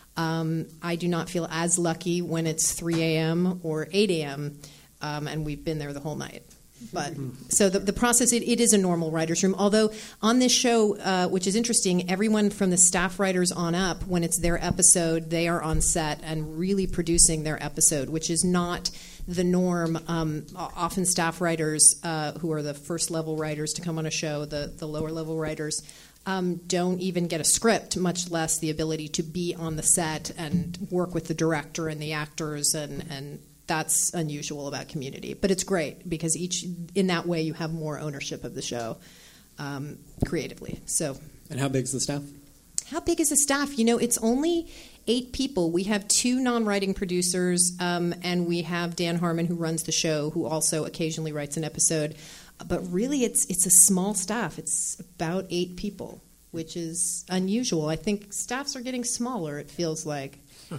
H: I do not feel as lucky when it's 3 a.m. or 8 a.m., and we've been there the whole night. But so the process, it is a normal writer's room. Although on this show, which is interesting, everyone from the staff writers on up, when it's their episode, they are on set and really producing their episode, which is not the norm. Often staff writers, who are the first level writers to come on a show, the lower level writers, don't even get a script, much less the ability to be on the set and work with the director and the actors, and that's unusual about Community. But it's great because in that way you have more ownership of the show creatively. So.
D: And how big is the staff?
H: How big is the staff? It's only 8 people. We have 2 non-writing producers, and we have Dan Harmon, who runs the show, who also occasionally writes an episode. But really, it's a small staff. It's about 8 people, which is unusual. I think staffs are getting smaller, it feels like.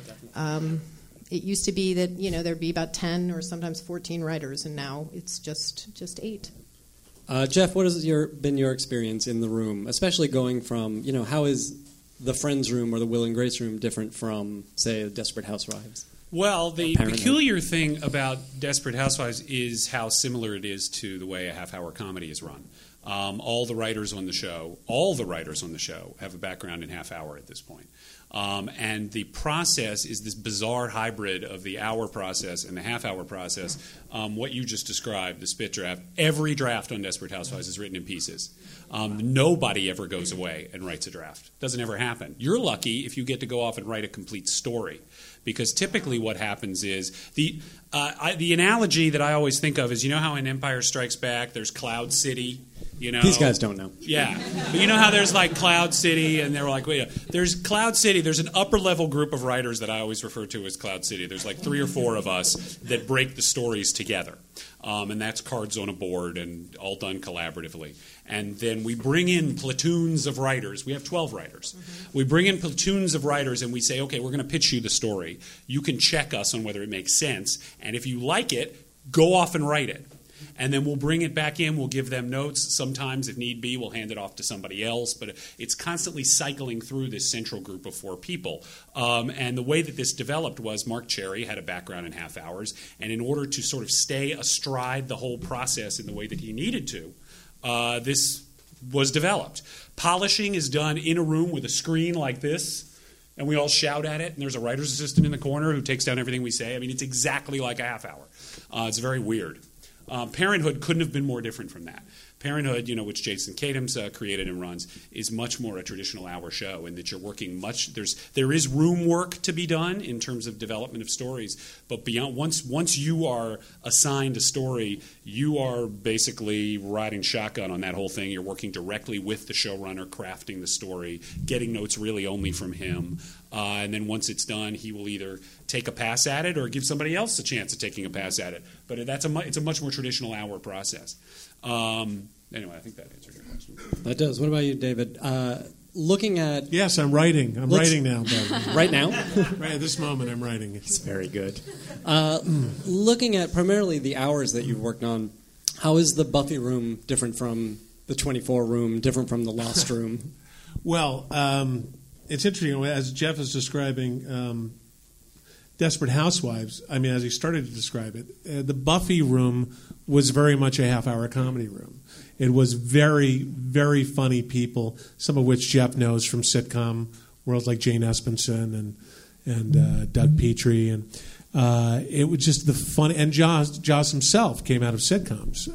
H: It used to be that there'd be about 10 or sometimes 14 writers, and now it's just 8.
D: Jeff, what has been your experience in the room, especially going from, how is the Friends room or the Will and Grace room different from, say, Desperate Housewives?
E: Well, the peculiar thing about Desperate Housewives is how similar it is to the way a half-hour comedy is run. All the writers on the show have a background in half-hour at this point. And the process is this bizarre hybrid of the hour process and the half-hour process. What you just described, the spit draft, every draft on Desperate Housewives is written in pieces. Nobody ever goes away and writes a draft. Doesn't ever happen. You're lucky if you get to go off and write a complete story. Because typically what happens is, the analogy that I always think of is, how in Empire Strikes Back there's Cloud City?
D: These guys don't know.
E: Yeah. But how there's like Cloud City, and they're like, wait, there's Cloud City. There's an upper level group of writers that I always refer to as Cloud City. There's like 3 or 4 of us that break the stories together. And that's cards on a board and all done collaboratively. And then we bring in platoons of writers. We have 12 writers. Mm-hmm. We bring in platoons of writers and we say, okay, we're going to pitch you the story. You can check us on whether it makes sense. And if you like it, go off and write it. And then we'll bring it back in. We'll give them notes. Sometimes, if need be, we'll hand it off to somebody else. But it's constantly cycling through this central group of 4 people. And the way that this developed was Mark Cherry had a background in half hours. And in order to sort of stay astride the whole process in the way that he needed to, this was developed. Polishing is done in a room with a screen like this. And we all shout at it. And there's a writer's assistant in the corner who takes down everything we say. I mean, it's exactly like a half hour. It's very weird. Parenthood couldn't have been more different from that. Parenthood, which Jason Katims created and runs, is much more a traditional hour show in that you're working there is room work to be done in terms of development of stories, but beyond once you are assigned a story, you are basically riding shotgun on that whole thing. You're working directly with the showrunner, crafting the story, getting notes really only from him, and then once it's done, he will either take a pass at it or give somebody else a chance of taking a pass at it. But it's a much more traditional hour process. Anyway, I think that answered your question.
D: That does. What about you, David? Looking at...
G: Yes, I'm writing. I'm writing now, David.
D: Right now?
G: Right at this moment, I'm writing.
D: It's very good. Looking at primarily the hours that you've worked on, how is the Buffy room different from the 24 room, different from the Lost room?
G: Well, it's interesting. As Jeff is describing Desperate Housewives, I mean, as he started to describe it, the Buffy room was very much a half-hour comedy room. It was very, very funny people, some of which Jeff knows from sitcom worlds like Jane Espenson and Doug Petrie, and it was just the fun. And Joss himself came out of sitcoms,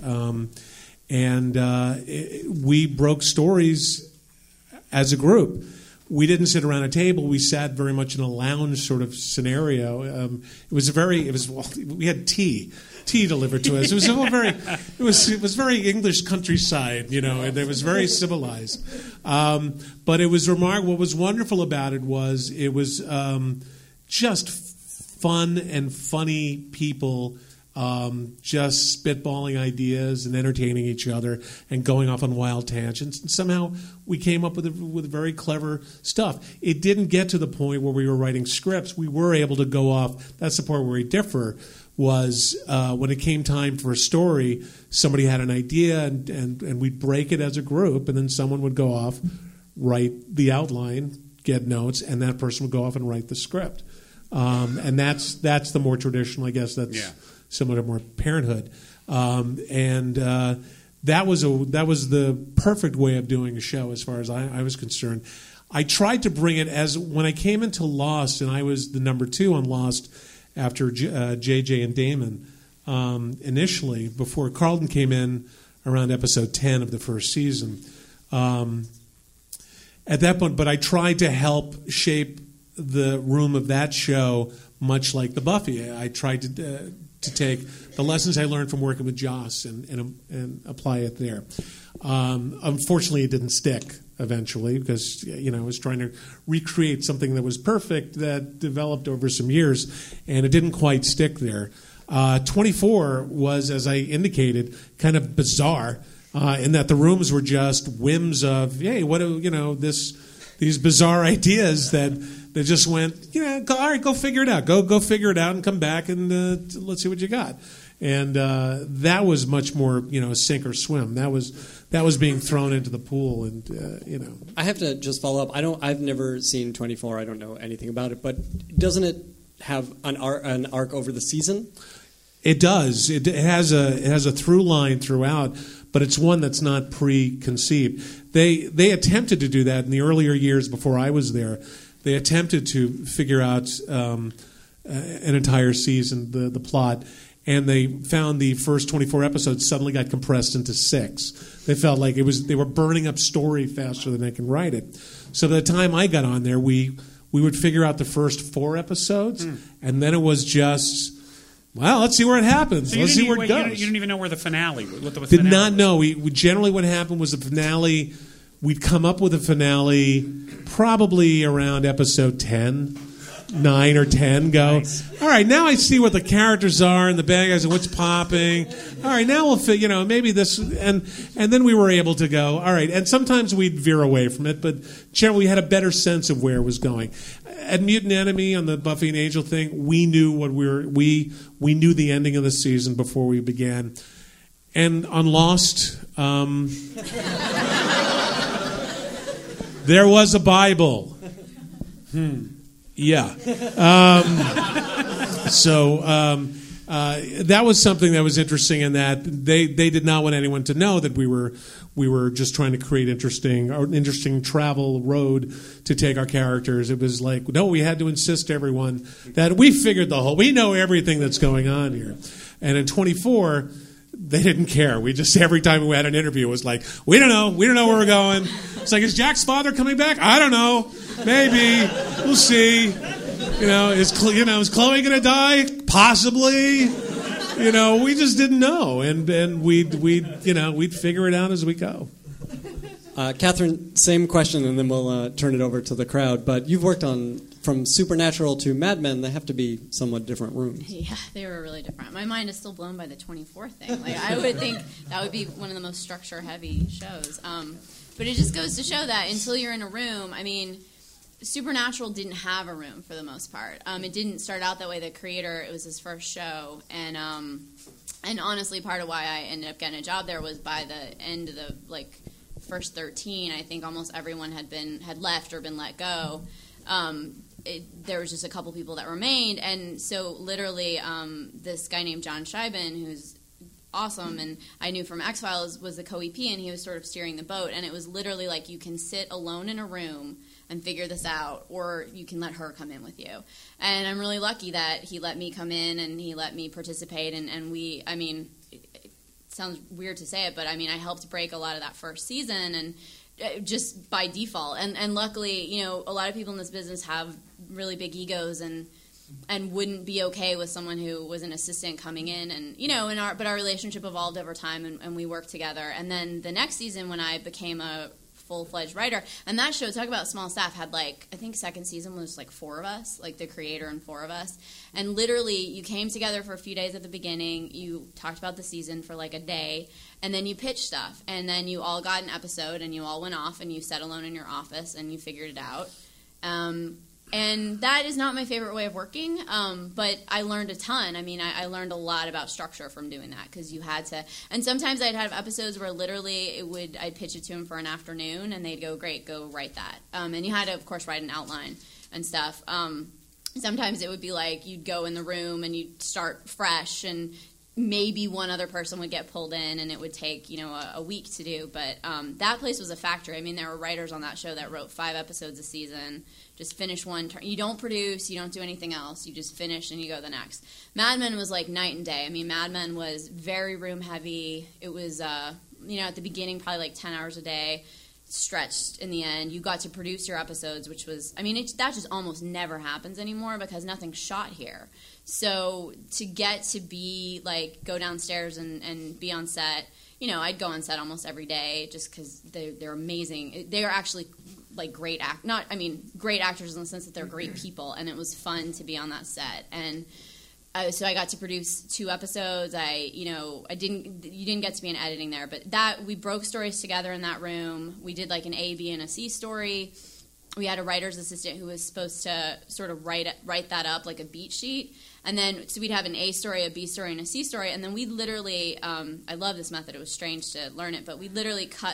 G: we broke stories as a group. We didn't sit around a table. We sat very much in a lounge sort of scenario. We had tea delivered to us. It was very English countryside, and it was very civilized. But it was remarkable. What was wonderful about it was just fun and funny people just spitballing ideas and entertaining each other and going off on wild tangents. And somehow we came up with very clever stuff. It didn't get to the point where we were writing scripts. We were able to go off. That's the part where we differ. Was when it came time for a story, somebody had an idea and we'd break it as a group, and then someone would go off, write the outline, get notes, and that person would go off and write the script. And that's the more traditional, I guess. That's similar to more Parenthood. That was the perfect way of doing a show as far as I was concerned. I tried to bring it as when I came into Lost, and I was the number 2 on Lost after JJ and Damon initially, before Carlton came in around episode 10 of the first season. At that point, but I tried to help shape the room of that show much like the Buffy. I tried to take the lessons I learned from working with Joss and apply it there. Unfortunately, it didn't stick eventually because I was trying to recreate something that was perfect that developed over some years, and it didn't quite stick there. 24 was, as I indicated, kind of bizarre in that the rooms were just whims of, hey, what do these bizarre ideas that just went, all right, go figure it out. Go figure it out and come back and let's see what you got. And that was much more, sink or swim. That was being thrown into the pool, and
D: I have to just follow up. I've never seen 24. I don't know anything about it, but doesn't it have an arc over the season?
G: It does. It has a through line throughout, but it's one that's not preconceived. They attempted to do that in the earlier years before I was there. They attempted to figure out an entire season, the plot. And they found the first 24 episodes suddenly got compressed into 6. They felt like they were burning up story faster than they can write it. So by the time I got on there, we would figure out the first 4 episodes, and then it was just, well, let's see where it happens.
E: So
G: let's see where it goes.
E: You didn't even know where the finale.
G: Did not know. We generally what happened was the finale. We'd come up with a finale probably around episode 10. 9 or 10 go, nice. All right, now I see what the characters are and the bad guys and what's popping. All right, now we'll figure, maybe this, and then we were able to go, all right, and sometimes we'd veer away from it, but generally we had a better sense of where it was going. At Mutant Enemy on the Buffy and Angel thing, we knew what we knew the ending of the season before we began. And on Lost, there was a Bible. Yeah. That was something that was interesting in that they did not want anyone to know that we were just trying to create interesting travel road to take our characters. It was like, no, we had to insist to everyone that we know everything that's going on here. And in 24, they didn't care. We just, every time we had an interview, it was like, we don't know where we're going. It's like, is Jack's father coming back? I don't know. Maybe. We'll see. Is Chloe going to die? Possibly. We just didn't know. And we'd figure it out as we go.
D: Catherine, same question, and then we'll turn it over to the crowd. But you've worked on, from Supernatural to Mad Men, they have to be somewhat different rooms.
F: Yeah, they were really different. My mind is still blown by the 24 thing. Like, I would think that would be one of the most structure-heavy shows. But it just goes to show that until you're in a room, Supernatural didn't have a room for the most part. It didn't start out that way. The creator, it was his first show, and honestly, part of why I ended up getting a job there was by the end of the first 13. I think almost everyone had left or been let go. There was just a couple people that remained, and so literally, this guy named John Scheiben, who's awesome, and I knew from X-Files, was the co-EP, and he was sort of steering the boat, and it was literally like, you can sit alone in a room and figure this out, or you can let her come in with you. And I'm really lucky that he let me come in and he let me participate, and we, it sounds weird to say it, but I helped break a lot of that first season, and just by default. And luckily, a lot of people in this business have really big egos and wouldn't be okay with someone who was an assistant coming in, and but our relationship evolved over time, and we worked together. And then the next season, when I became a full-fledged writer. And that show, talk about small staff, had I think second season was 4 of us, the creator and 4 of us. And literally you came together for a few days at the beginning, you talked about the season for a day, and then you pitched stuff. And then you all got an episode and you all went off and you sat alone in your office and you figured it out. And that is not my favorite way of working, but I learned a ton. I mean, I learned a lot about structure from doing that, because you had to. And sometimes I'd have episodes where literally I'd pitch it to them for an afternoon, and they'd go, "Great, go write that." And you had to, of course, write an outline and stuff. Sometimes it would be you'd go in the room and you'd start fresh, and maybe one other person would get pulled in, and it would take a week to do. But that place was a factory. I mean, there were writers on that show that wrote 5 episodes a season. Just finish one turn. You don't produce, you don't do anything else. You just finish and you go the next. Mad Men was night and day. I mean, Mad Men was very room heavy. It was, at the beginning probably 10 hours a day, stretched in the end. You got to produce your episodes, which was, that just almost never happens anymore because nothing's shot here. So to get to be, go downstairs and be on set, I'd go on set almost every day just because they're amazing. They are actually great great actors in the sense that they're great people, and it was fun to be on that set. And so I got to produce 2 episodes. You didn't get to be in editing there, but that we broke stories together in that room. We did an A, B, and a C story. We had a writer's assistant who was supposed to sort of write that up like a beat sheet. And then, so we'd have an A story, a B story, and a C story. And then we literally, I love this method. It was strange to learn it, but we literally cut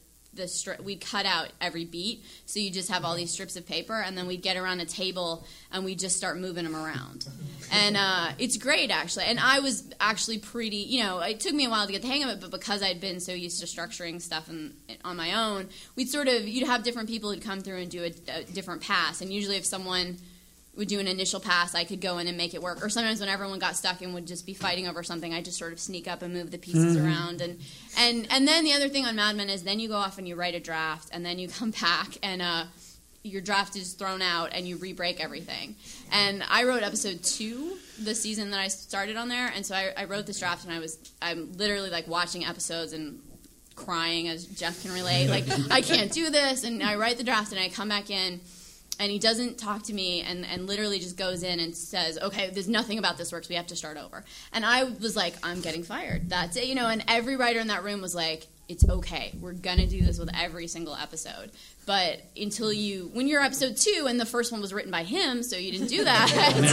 F: we'd cut out every beat. So you just have all these strips of paper, and then we'd get around a table and we'd just start moving them around. And it's great, actually. And I was actually pretty, it took me a while to get the hang of it, but because I'd been so used to structuring stuff on my own, you'd have different people who'd come through and do a different pass. And usually if someone would do an initial pass, I could go in and make it work. Or sometimes when everyone got stuck and would just be fighting over something, I'd just sort of sneak up and move the pieces around. And then the other thing on Mad Men is then you go off and you write a draft, and then you come back and your draft is thrown out and you re-break everything. And I wrote episode 2 the season that I started on there, and so I wrote this draft, and I'm literally watching episodes and crying, as Jeff can relate. I can't do this, and I write the draft and I come back in. And he doesn't talk to me and literally just goes in and says, "Okay, there's nothing about this works. We have to start over." And I was like, "I'm getting fired. That's it." And every writer in that room was like, "It's okay. We're going to do this with every single episode." But when you're episode 2 and the first one was written by him, so you didn't do that,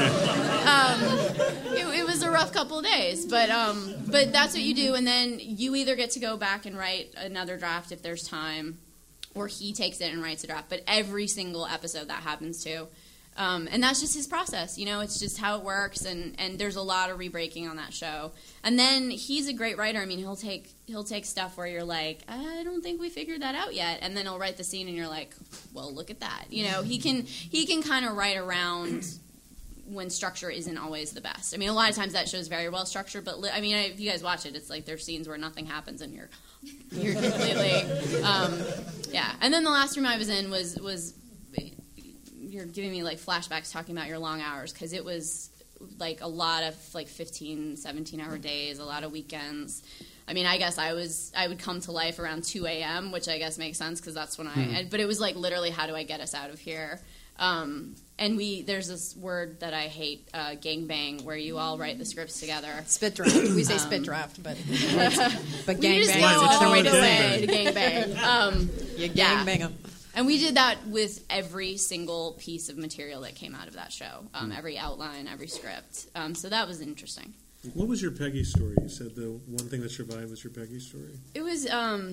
F: it was a rough couple of days. But that's what you do. And then you either get to go back and write another draft if there's time, or he takes it and writes a draft. But every single episode that happens to. And that's just his process. It's just how it works. And there's a lot of re-breaking on that show. And then he's a great writer. I mean, he'll take stuff where you're like, "I don't think we figured that out yet." And then he'll write the scene and you're like, "Well, look at that." He can kind of write around when structure isn't always the best. I mean, a lot of times that show's very well structured. But, if you guys watch it, it's there's scenes where nothing happens and you're completely, yeah. And then the last room I was in was you're giving me flashbacks talking about your long hours, because it was a lot of 15, 17-hour days, a lot of weekends. I mean, I guess I would come to life around 2 a.m., which I guess makes sense because that's when but it was literally, how do I get us out of here? And there's this word that I hate, gangbang, where you all write the scripts together.
H: Spit draft. We say spit draft, but gangbang.
F: We just know all the way to say gangbang.
H: You gangbang them.
F: And we did that with every single piece of material that came out of that show, every outline, every script. So that was interesting.
G: What was your Peggy story? You said the one thing that survived was your Peggy story.
F: It was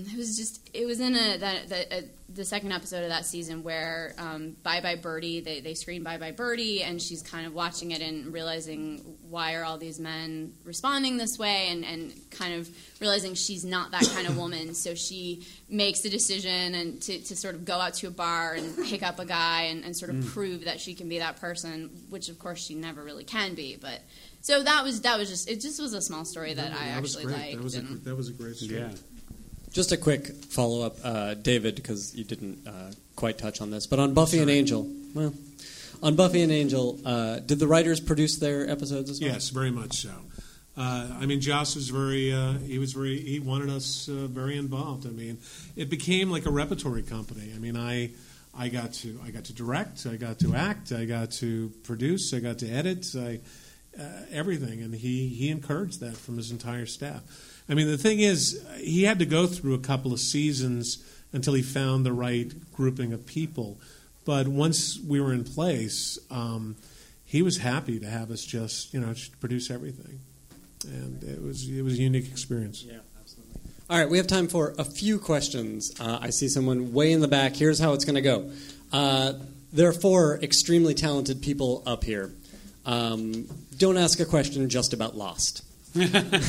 F: in the second episode of that season where Bye Bye Birdie, they screen Bye Bye Birdie, and she's kind of watching it and realizing, why are all these men responding this way, and kind of realizing she's not that kind of woman. So she makes the decision and to sort of go out to a bar and pick up a guy and sort of prove that she can be that person, which of course she never really can be, but. So that was just was a small story that I actually liked.
G: That was a great story.
E: Yeah.
D: Just a quick follow-up, David, because you didn't quite touch on this, but on Buffy and Angel, did the writers produce their episodes as well?
G: Yes, very much so. I mean, Joss was he wanted us very involved. I mean, it became like a repertory company. I mean, I got to direct, I got to act, I got to produce, I got to edit, everything, and he encouraged that from his entire staff. I mean, the thing is, he had to go through a couple of seasons until he found the right grouping of people. But once we were in place, he was happy to have us just produce everything, and it was a unique experience.
D: Yeah, absolutely. All right, we have time for a few questions. I see someone way in the back. Here's how it's going to go. There are 4 extremely talented people up here. Don't ask a question just about Lost. We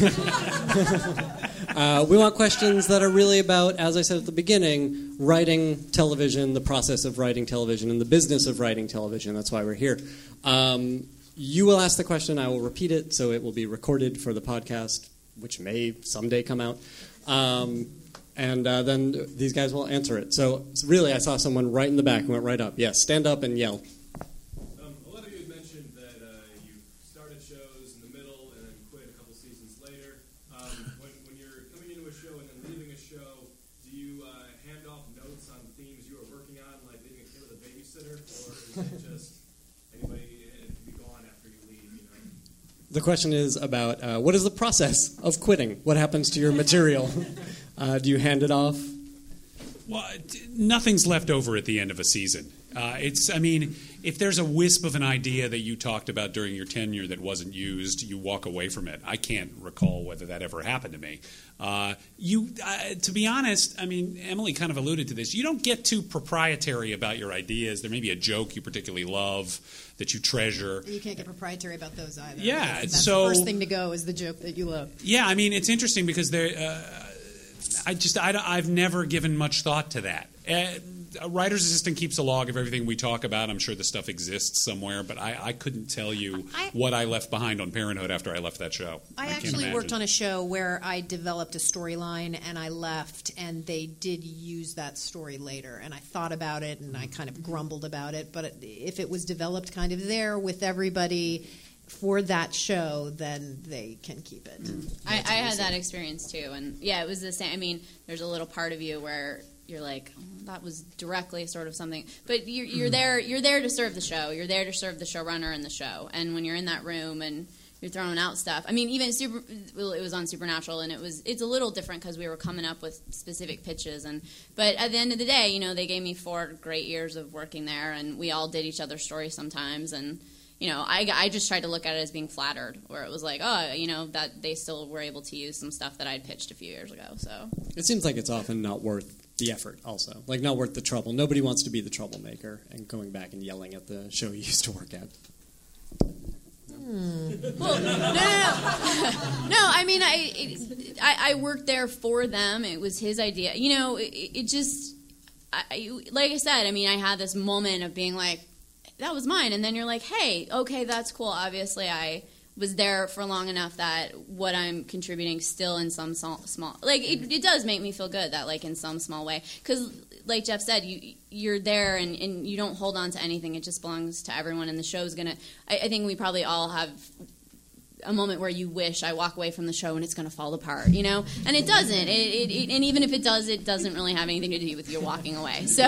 D: want questions that are really about, as I said at the beginning, writing television, the process of writing television, and the business of writing television. That's why we're here. You will ask the question. I will repeat it, so it will be recorded for the podcast, which may someday come out. And then these guys will answer it. So really, I saw someone right in the back who went right up. Yes, stand up and yell.
I: A lot of you had mentioned that you started shows in the middle and then quit a couple seasons later. When you're coming into a show and then leaving a show, do you hand off notes on themes you were working on, like leaving a kid with a babysitter, or is it just anybody can be gone after you leave?
D: The question is about what is the process of quitting? What happens to your material? Do you hand it off?
E: Well, nothing's left over at the end of a season. If there's a wisp of an idea that you talked about during your tenure that wasn't used, you walk away from it. I can't recall whether that ever happened to me. To be honest, Emily kind of alluded to this. You don't get too proprietary about your ideas. There may be a joke you particularly love that you treasure.
H: You can't get proprietary about those either.
E: Yeah,
H: that's the first thing to go is the joke that you love.
E: Yeah, it's interesting because I've never given much thought to that. A writer's assistant keeps a log of everything we talk about. I'm sure the stuff exists somewhere, but I couldn't tell you what I left behind on Parenthood after I left that show.
H: I actually worked on a show where I developed a storyline and I left, and they did use that story later. And I thought about it and I kind of grumbled about it. But if it was developed kind of there with everybody for that show, then they can keep it.
F: I had that experience too, and yeah, it was the same. There's a little part of you where you're like, oh, that was directly sort of something, but you're there to serve the show. You're there to serve the showrunner and the show. And when you're in that room and you're throwing out stuff, even it was on Supernatural, and it's a little different because we were coming up with specific pitches, but at the end of the day, they gave me 4 great years of working there, and we all did each other's stories sometimes, and I just tried to look at it as being flattered, where it was like, that they still were able to use some stuff that I'd pitched a few years ago. So
D: it seems like it's often not worth the effort also. Like, not worth the trouble. Nobody wants to be the troublemaker and going back and yelling at the show you used to work at.
F: Well, no. I worked there for them. It was his idea. It just, like I said, I had this moment of being like, that was mine. And then you're like, hey, okay, that's cool. Obviously, I was there for long enough that what I'm contributing still in some small like, it does make me feel good that, like, in some small way. Because, like Jeff said, you're there and you don't hold on to anything. It just belongs to everyone. And the show's going to... I think we probably all have a moment where you wish I walk away from the show and it's going to fall apart, And it doesn't. And even if it does, it doesn't really have anything to do with you walking away. So,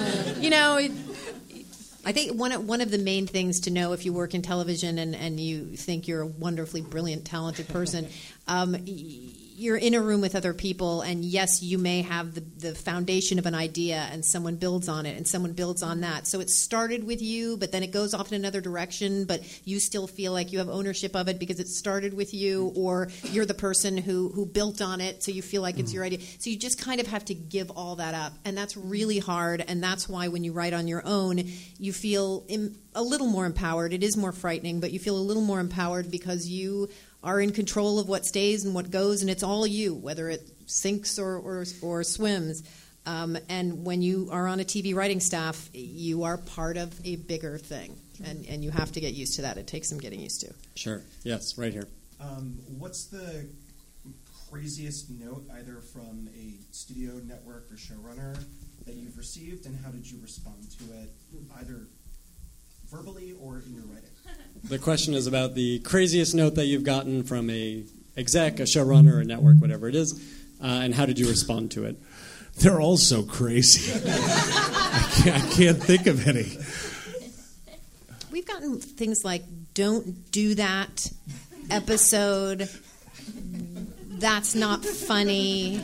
H: I think one of the main things to know if you work in television and you think you're a wonderfully brilliant, talented person, you're in a room with other people, and yes, you may have the foundation of an idea, and someone builds on it, and someone builds on that. So it started with you, but then it goes off in another direction, but you still feel like you have ownership of it because it started with you, or you're the person who built on it, so you feel like it's your idea. So you just kind of have to give all that up, and that's really hard, and that's why when you write on your own, you feel a little more empowered. It is more frightening, but you feel a little more empowered because you are in control of what stays and what goes, and it's all you, whether it sinks or swims. And when you are on a TV writing staff, you are part of a bigger thing, and you have to get used to that. It takes some getting used to.
D: Sure. Yes, right here.
J: What's the craziest note, either from a studio, network, or showrunner, that you've received, and how did you respond to it, either verbally or in your writing?
D: The question is about the craziest note that you've gotten from a exec, a showrunner, a network, whatever it is, and how did you respond to it?
G: They're all so crazy. I can't think of any.
H: We've gotten things like, don't do that episode, that's not funny.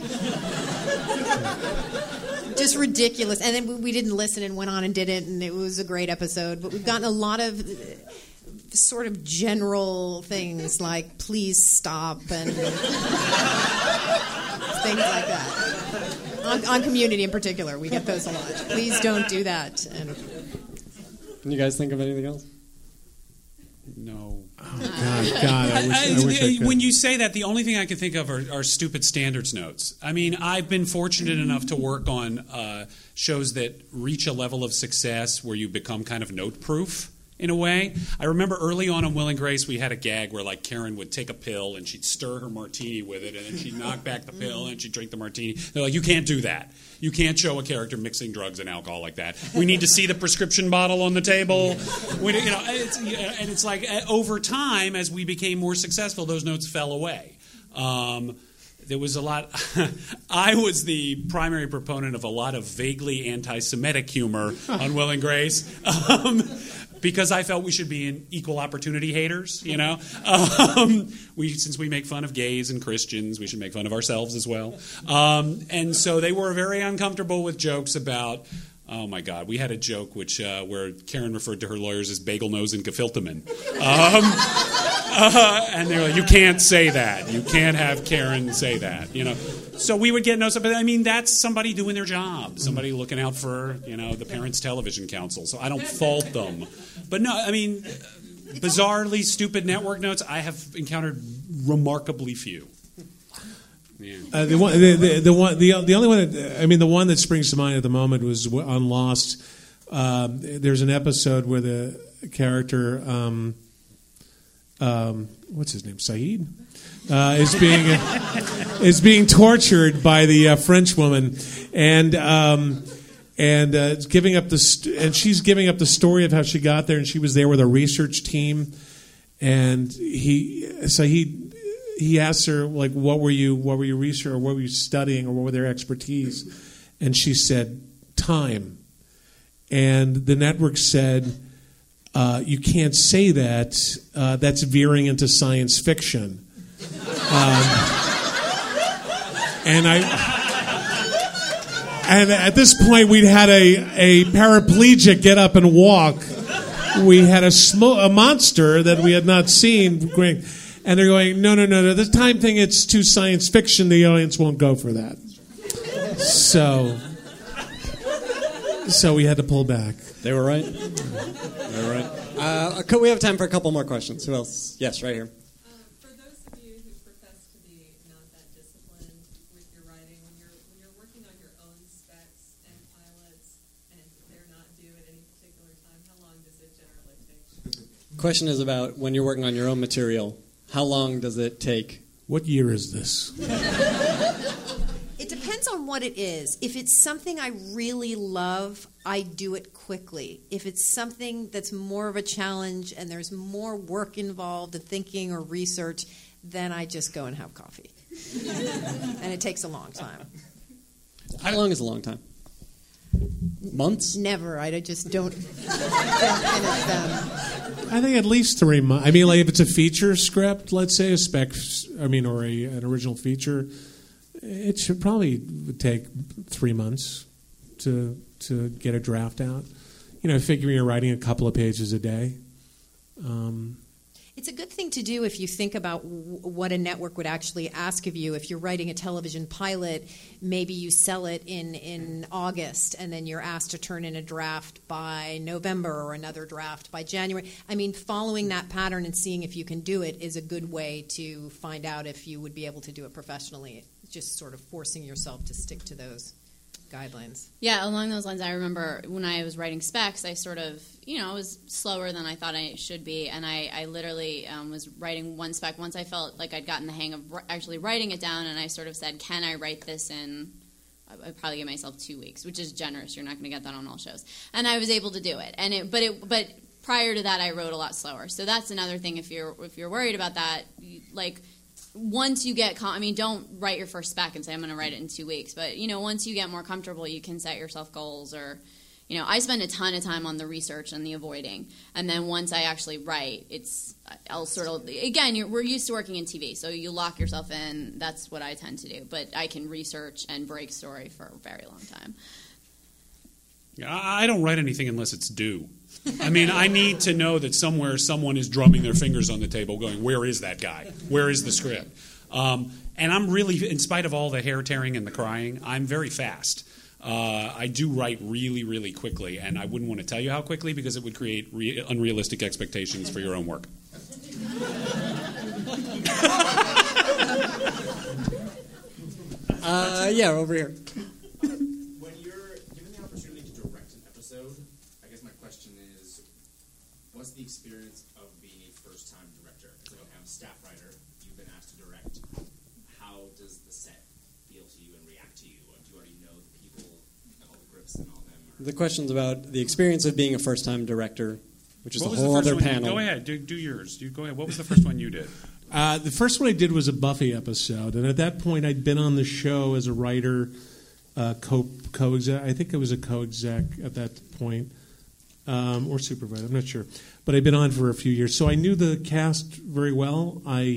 H: Just ridiculous. And then we didn't listen and went on and did it, and it was a great episode. But we've gotten a lot of sort of general things like, please stop, and things like that. On Community in particular, we get those a lot. Please don't do that. And
D: can you guys think of anything else?
E: No.
G: Oh, God, I wish I could.
E: When you say that, the only thing I can think of are stupid standards notes. I mean, I've been fortunate enough to work on shows that reach a level of success where you become kind of note-proof in a way. I remember early on Will and Grace, we had a gag where like Karen would take a pill and she'd stir her martini with it, and then she'd knock back the pill and she'd drink the martini. They're like, you can't do that. You can't show a character mixing drugs and alcohol like that. We need to see the prescription bottle on the table. And it's like over time, as we became more successful, those notes fell away. There was a lot. I was the primary proponent of a lot of vaguely anti-Semitic humor on Will and Grace. Because I felt we should be in equal opportunity haters, you know. Since we make fun of gays and Christians, we should make fun of ourselves as well. And so they were very uncomfortable with jokes about, oh my God, we had a joke where Karen referred to her lawyers as Bagel Nose and Gefilte-man. And they were like, you can't say that. You can't have Karen say that, you know. So we would get no, but I mean, that's somebody doing their job, somebody looking out for, you know, the Parents Television Council. So I don't fault them. But no, I mean, bizarrely stupid network notes, I have encountered remarkably few. Yeah.
G: The only one that, I mean, the one that springs to mind at the moment was on Lost. There's an episode where the character, what's his name, Saeed, is being tortured by the French woman, and giving up and she's giving up the story of how she got there, and she was there with a research team, and he asks her, like, what were you researching, or what were you studying, or what were their expertise? And she said, time. And the network said, you can't say that. That's veering into science fiction. And at this point, we'd had a paraplegic get up and walk. We had a monster that we had not seen. And they're going, no. The time thing, it's too science fiction. The audience won't go for that. So we had to pull back.
D: They were right. Could we have time for a couple more questions? Who else? Yes, right here.
K: For those of you who profess to be not that disciplined with your writing, when you're working on your own specs and pilots, and they're not due at any particular time, how long does it generally take?
D: Question is about when you're working on your own material. How long does it take?
G: What year is this?
H: it depends on what it is. If it's something I really love, I do it quickly. If it's something that's more of a challenge and there's more work involved, the thinking or research, then I just go and have coffee. And it takes a long time.
D: How long is a long time? Months?
H: Never. I just don't finish them.
G: I think at least 3 months. I mean, like if it's a feature script, let's say a spec, or an original feature, it should probably take 3 months to get a draft out. You know, figuring you're writing a couple of pages a day.
H: It's a good thing to do if you think about what a network would actually ask of you. If you're writing a television pilot, maybe you sell it in August, and then you're asked to turn in a draft by November or another draft by January. I mean, following that pattern and seeing if you can do it is a good way to find out if you would be able to do it professionally. Just sort of forcing yourself to stick to those guidelines.
F: Yeah, along those lines, I remember when I was writing specs, I sort of, I was slower than I thought I should be, and I literally was writing one spec. Once I felt like I'd gotten the hang of actually writing it down, and I sort of said, can I write this in, I'd probably give myself 2 weeks, which is generous. You're not going to get that on all shows. And I was able to do it. But prior to that, I wrote a lot slower. So that's another thing. If you're worried about that, like once you get, don't write your first spec and say I'm going to write it in 2 weeks. But once you get more comfortable, you can set yourself goals. Or I spend a ton of time on the research and the avoiding, and then once I actually write, I'll sort of we're used to working in TV, so you lock yourself in. That's what I tend to do. But I can research and break story for a very long time.
E: I don't write anything unless it's due. I mean, I need to know that somewhere someone is drumming their fingers on the table going, where is that guy? Where is the script? And I'm really, in spite of all the hair tearing and the crying, I'm very fast. I do write really, really quickly, and I wouldn't want to tell you how quickly because it would create unrealistic expectations for your own work.
D: Yeah, over here.
L: When you're given the opportunity to direct an episode, I guess my question is, what's the experience of being a first-time director? Because I'm a staff writer, you've been asked to direct. How does the set feel to you and react to you? Do you already know the people, all the grips and all them?
D: The question's about the experience of being a first-time director, which is a whole other panel.
E: Go ahead, do yours. Go ahead. What was the first one you did?
G: The first one I did was a Buffy episode, and at that point I'd been on the show as a writer, co-exec. I think I was a co-exec at that point, or supervisor. I'm not sure, but I'd been on for a few years, so I knew the cast very well. I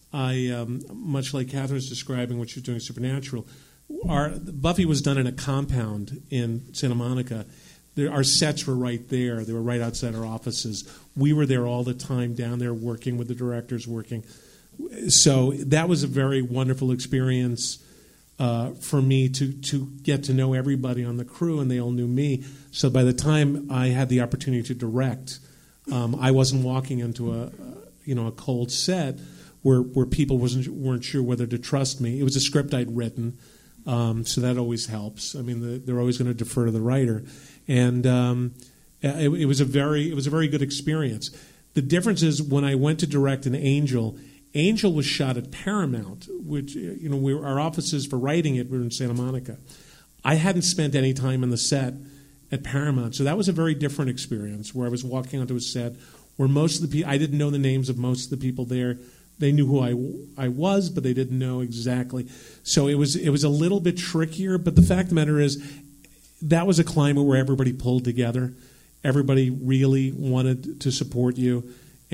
G: much like Catherine was describing what she was doing in Supernatural. Buffy was done in a compound in Santa Monica. Our sets were right there. They were right outside our offices. We were there all the time, down there working with the directors, working. So that was a very wonderful experience for me to get to know everybody on the crew, and they all knew me. So by the time I had the opportunity to direct, I wasn't walking into a cold set where people weren't sure whether to trust me. It was a script I'd written, so that always helps. I mean, they're always going to defer to the writer. And it was a very good experience. The difference is when I went to direct an Angel was shot at Paramount, which our offices for writing it were in Santa Monica. I hadn't spent any time on the set at Paramount, so that was a very different experience. Where I was walking onto a set where most of the people, I didn't know the names of most of the people there. They knew who I was, but they didn't know exactly. So it was a little bit trickier. But the fact of the matter is, that was a climate where everybody pulled together. Everybody really wanted to support you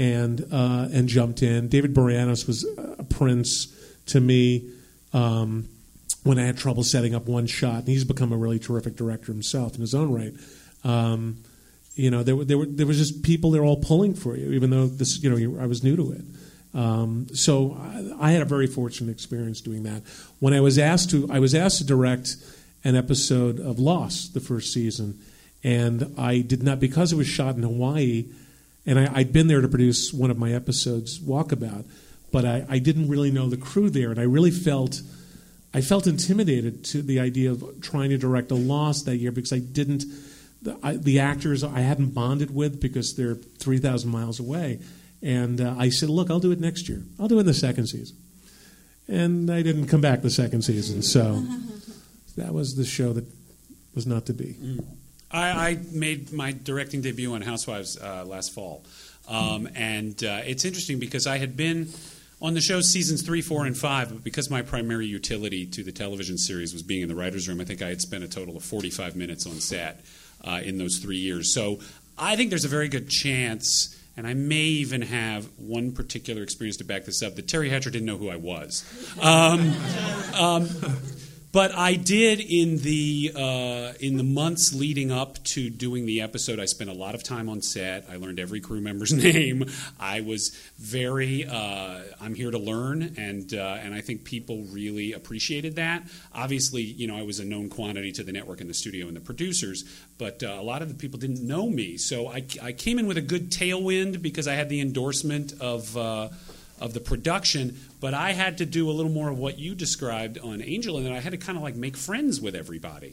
G: and jumped in. David Boreanaz was a prince to me when I had trouble setting up one shot, and he's become a really terrific director himself in his own right. There was just people there all pulling for you, even though I was new to it. So I had a very fortunate experience doing that. When I was asked to direct an episode of Lost, the first season, and I did not, because it was shot in Hawaii, and I'd been there to produce one of my episodes, Walkabout, but I didn't really know the crew there, and I really felt intimidated to the idea of trying to direct a Lost that year because the actors I hadn't bonded with because they're 3,000 miles away, and I said, look, I'll do it next year. I'll do it in the second season. And I didn't come back the second season, so that was the show that was not to be.
E: I made my directing debut on Housewives last fall. And it's interesting because I had been on the show seasons 3, 4, and 5, but because my primary utility to the television series was being in the writer's room, I think I had spent a total of 45 minutes on set in those 3 years. So I think there's a very good chance, and I may even have one particular experience to back this up, that Terry Hatcher didn't know who I was. But I did in the months leading up to doing the episode. I spent a lot of time on set. I learned every crew member's name. I was very I'm here to learn, and I think people really appreciated that. Obviously, I was a known quantity to the network and the studio and the producers, but a lot of the people didn't know me. So I came in with a good tailwind because I had the endorsement of the production, but I had to do a little more of what you described on Angel, and then I had to kind of make friends with everybody.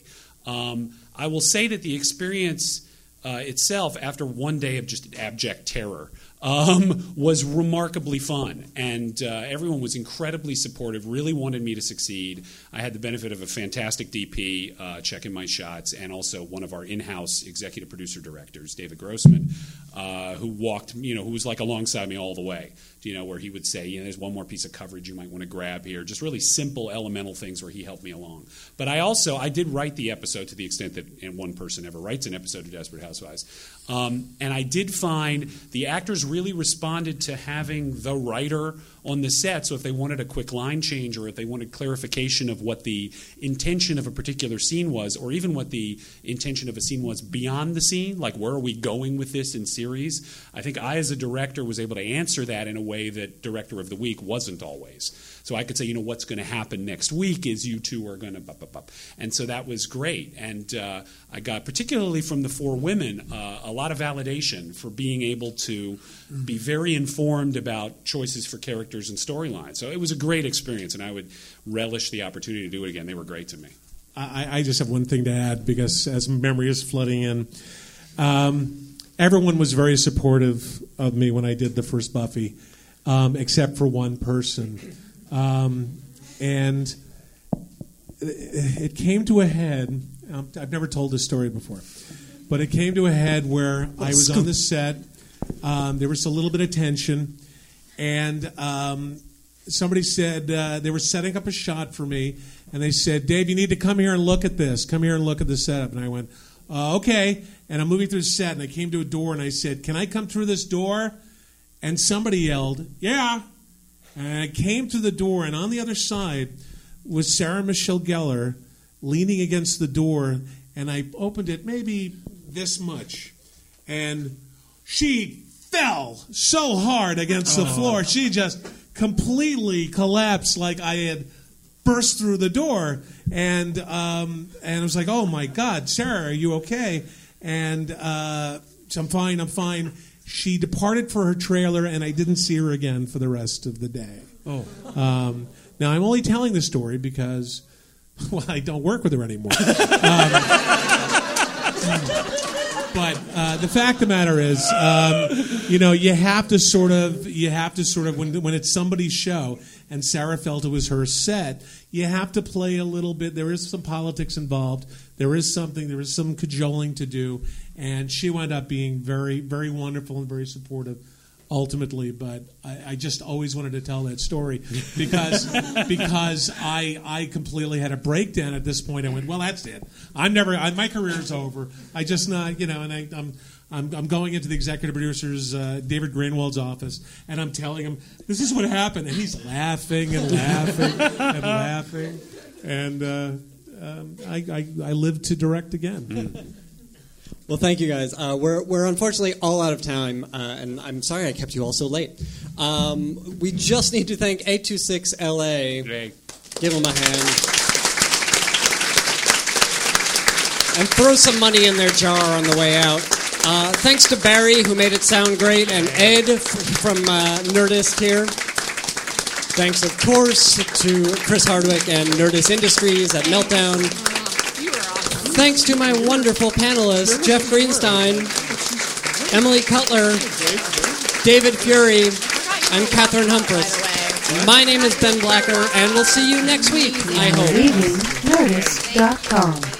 E: I will say that the experience itself, after one day of just abject terror, was remarkably fun. And everyone was incredibly supportive, really wanted me to succeed. I had the benefit of a fantastic DP checking my shots, and also one of our in-house executive producer directors, David Grossman, who walked, who was like alongside me all the way, where he would say, there's one more piece of coverage you might want to grab here. Just really simple, elemental things where he helped me along. But I did write the episode to the extent that one person ever writes an episode of Desperate Housewives. And I did find the actors really responded to having the writer on the set. So if they wanted a quick line change, or if they wanted clarification of what the intention of a particular scene was, or even what the intention of a scene was beyond the scene, like where are we going with this in series, I think I as a director was able to answer that in a way that Director of the Week wasn't always. So I could say, what's going to happen next week is you two are going to and so that was great. And I got, particularly from the 4 women, a lot of validation for being able to be very informed about choices for characters and storylines. So it was a great experience, and I would relish the opportunity to do it again. They were great to me.
G: I just have one thing to add, because as memory is flooding in, everyone was very supportive of me when I did the first Buffy, except for one person. And it came to a head. I've never told this story before, but it came to a head where I was on the set. There was a little bit of tension, and somebody said they were setting up a shot for me, and they said, "Dave, you need to come here and look at this. Come here and look at the setup." And I went, "Okay." And I'm moving through the set, and I came to a door, and I said, "Can I come through this door?" And somebody yelled, "Yeah." And I came to the door, and on the other side was Sarah Michelle Gellar leaning against the door, and I opened it maybe this much, and she fell so hard against the floor. She just completely collapsed, like I had burst through the door. And I was like, "Oh my God, Sarah, are you okay?" And so I'm fine. She departed for her trailer, and I didn't see her again for the rest of the day. Now, I'm only telling this story because, I don't work with her anymore. But the fact of the matter is, you have to sort of, when it's somebody's show, and Sarah felt it was her set, you have to play a little bit. There is some politics involved. There is some cajoling to do, and she wound up being very, very wonderful and very supportive ultimately. But I just always wanted to tell that story because I completely had a breakdown at this point. I went, well, that's it. My career's over. I just not, and I'm going into the executive producer's David Greenwald's office, and I'm telling him this is what happened, and he's laughing and laughing and laughing, and I live to direct again.
D: Well, thank you guys. We're unfortunately all out of time, and I'm sorry I kept you all so late. We just need to thank 826LA. Give them a hand. And throw some money in their jar on the way out. Thanks to Barry, who made it sound great, and Ed from Nerdist here. Thanks, of course, to Chris Hardwick and Nerdist Industries at Meltdown. Thanks to my wonderful panelists, Jeff Greenstein, Emily Cutler, David Fury, and Catherine Humphris. My name is Ben Blacker, and we'll see you next week, I hope.
A: Nerdist.com.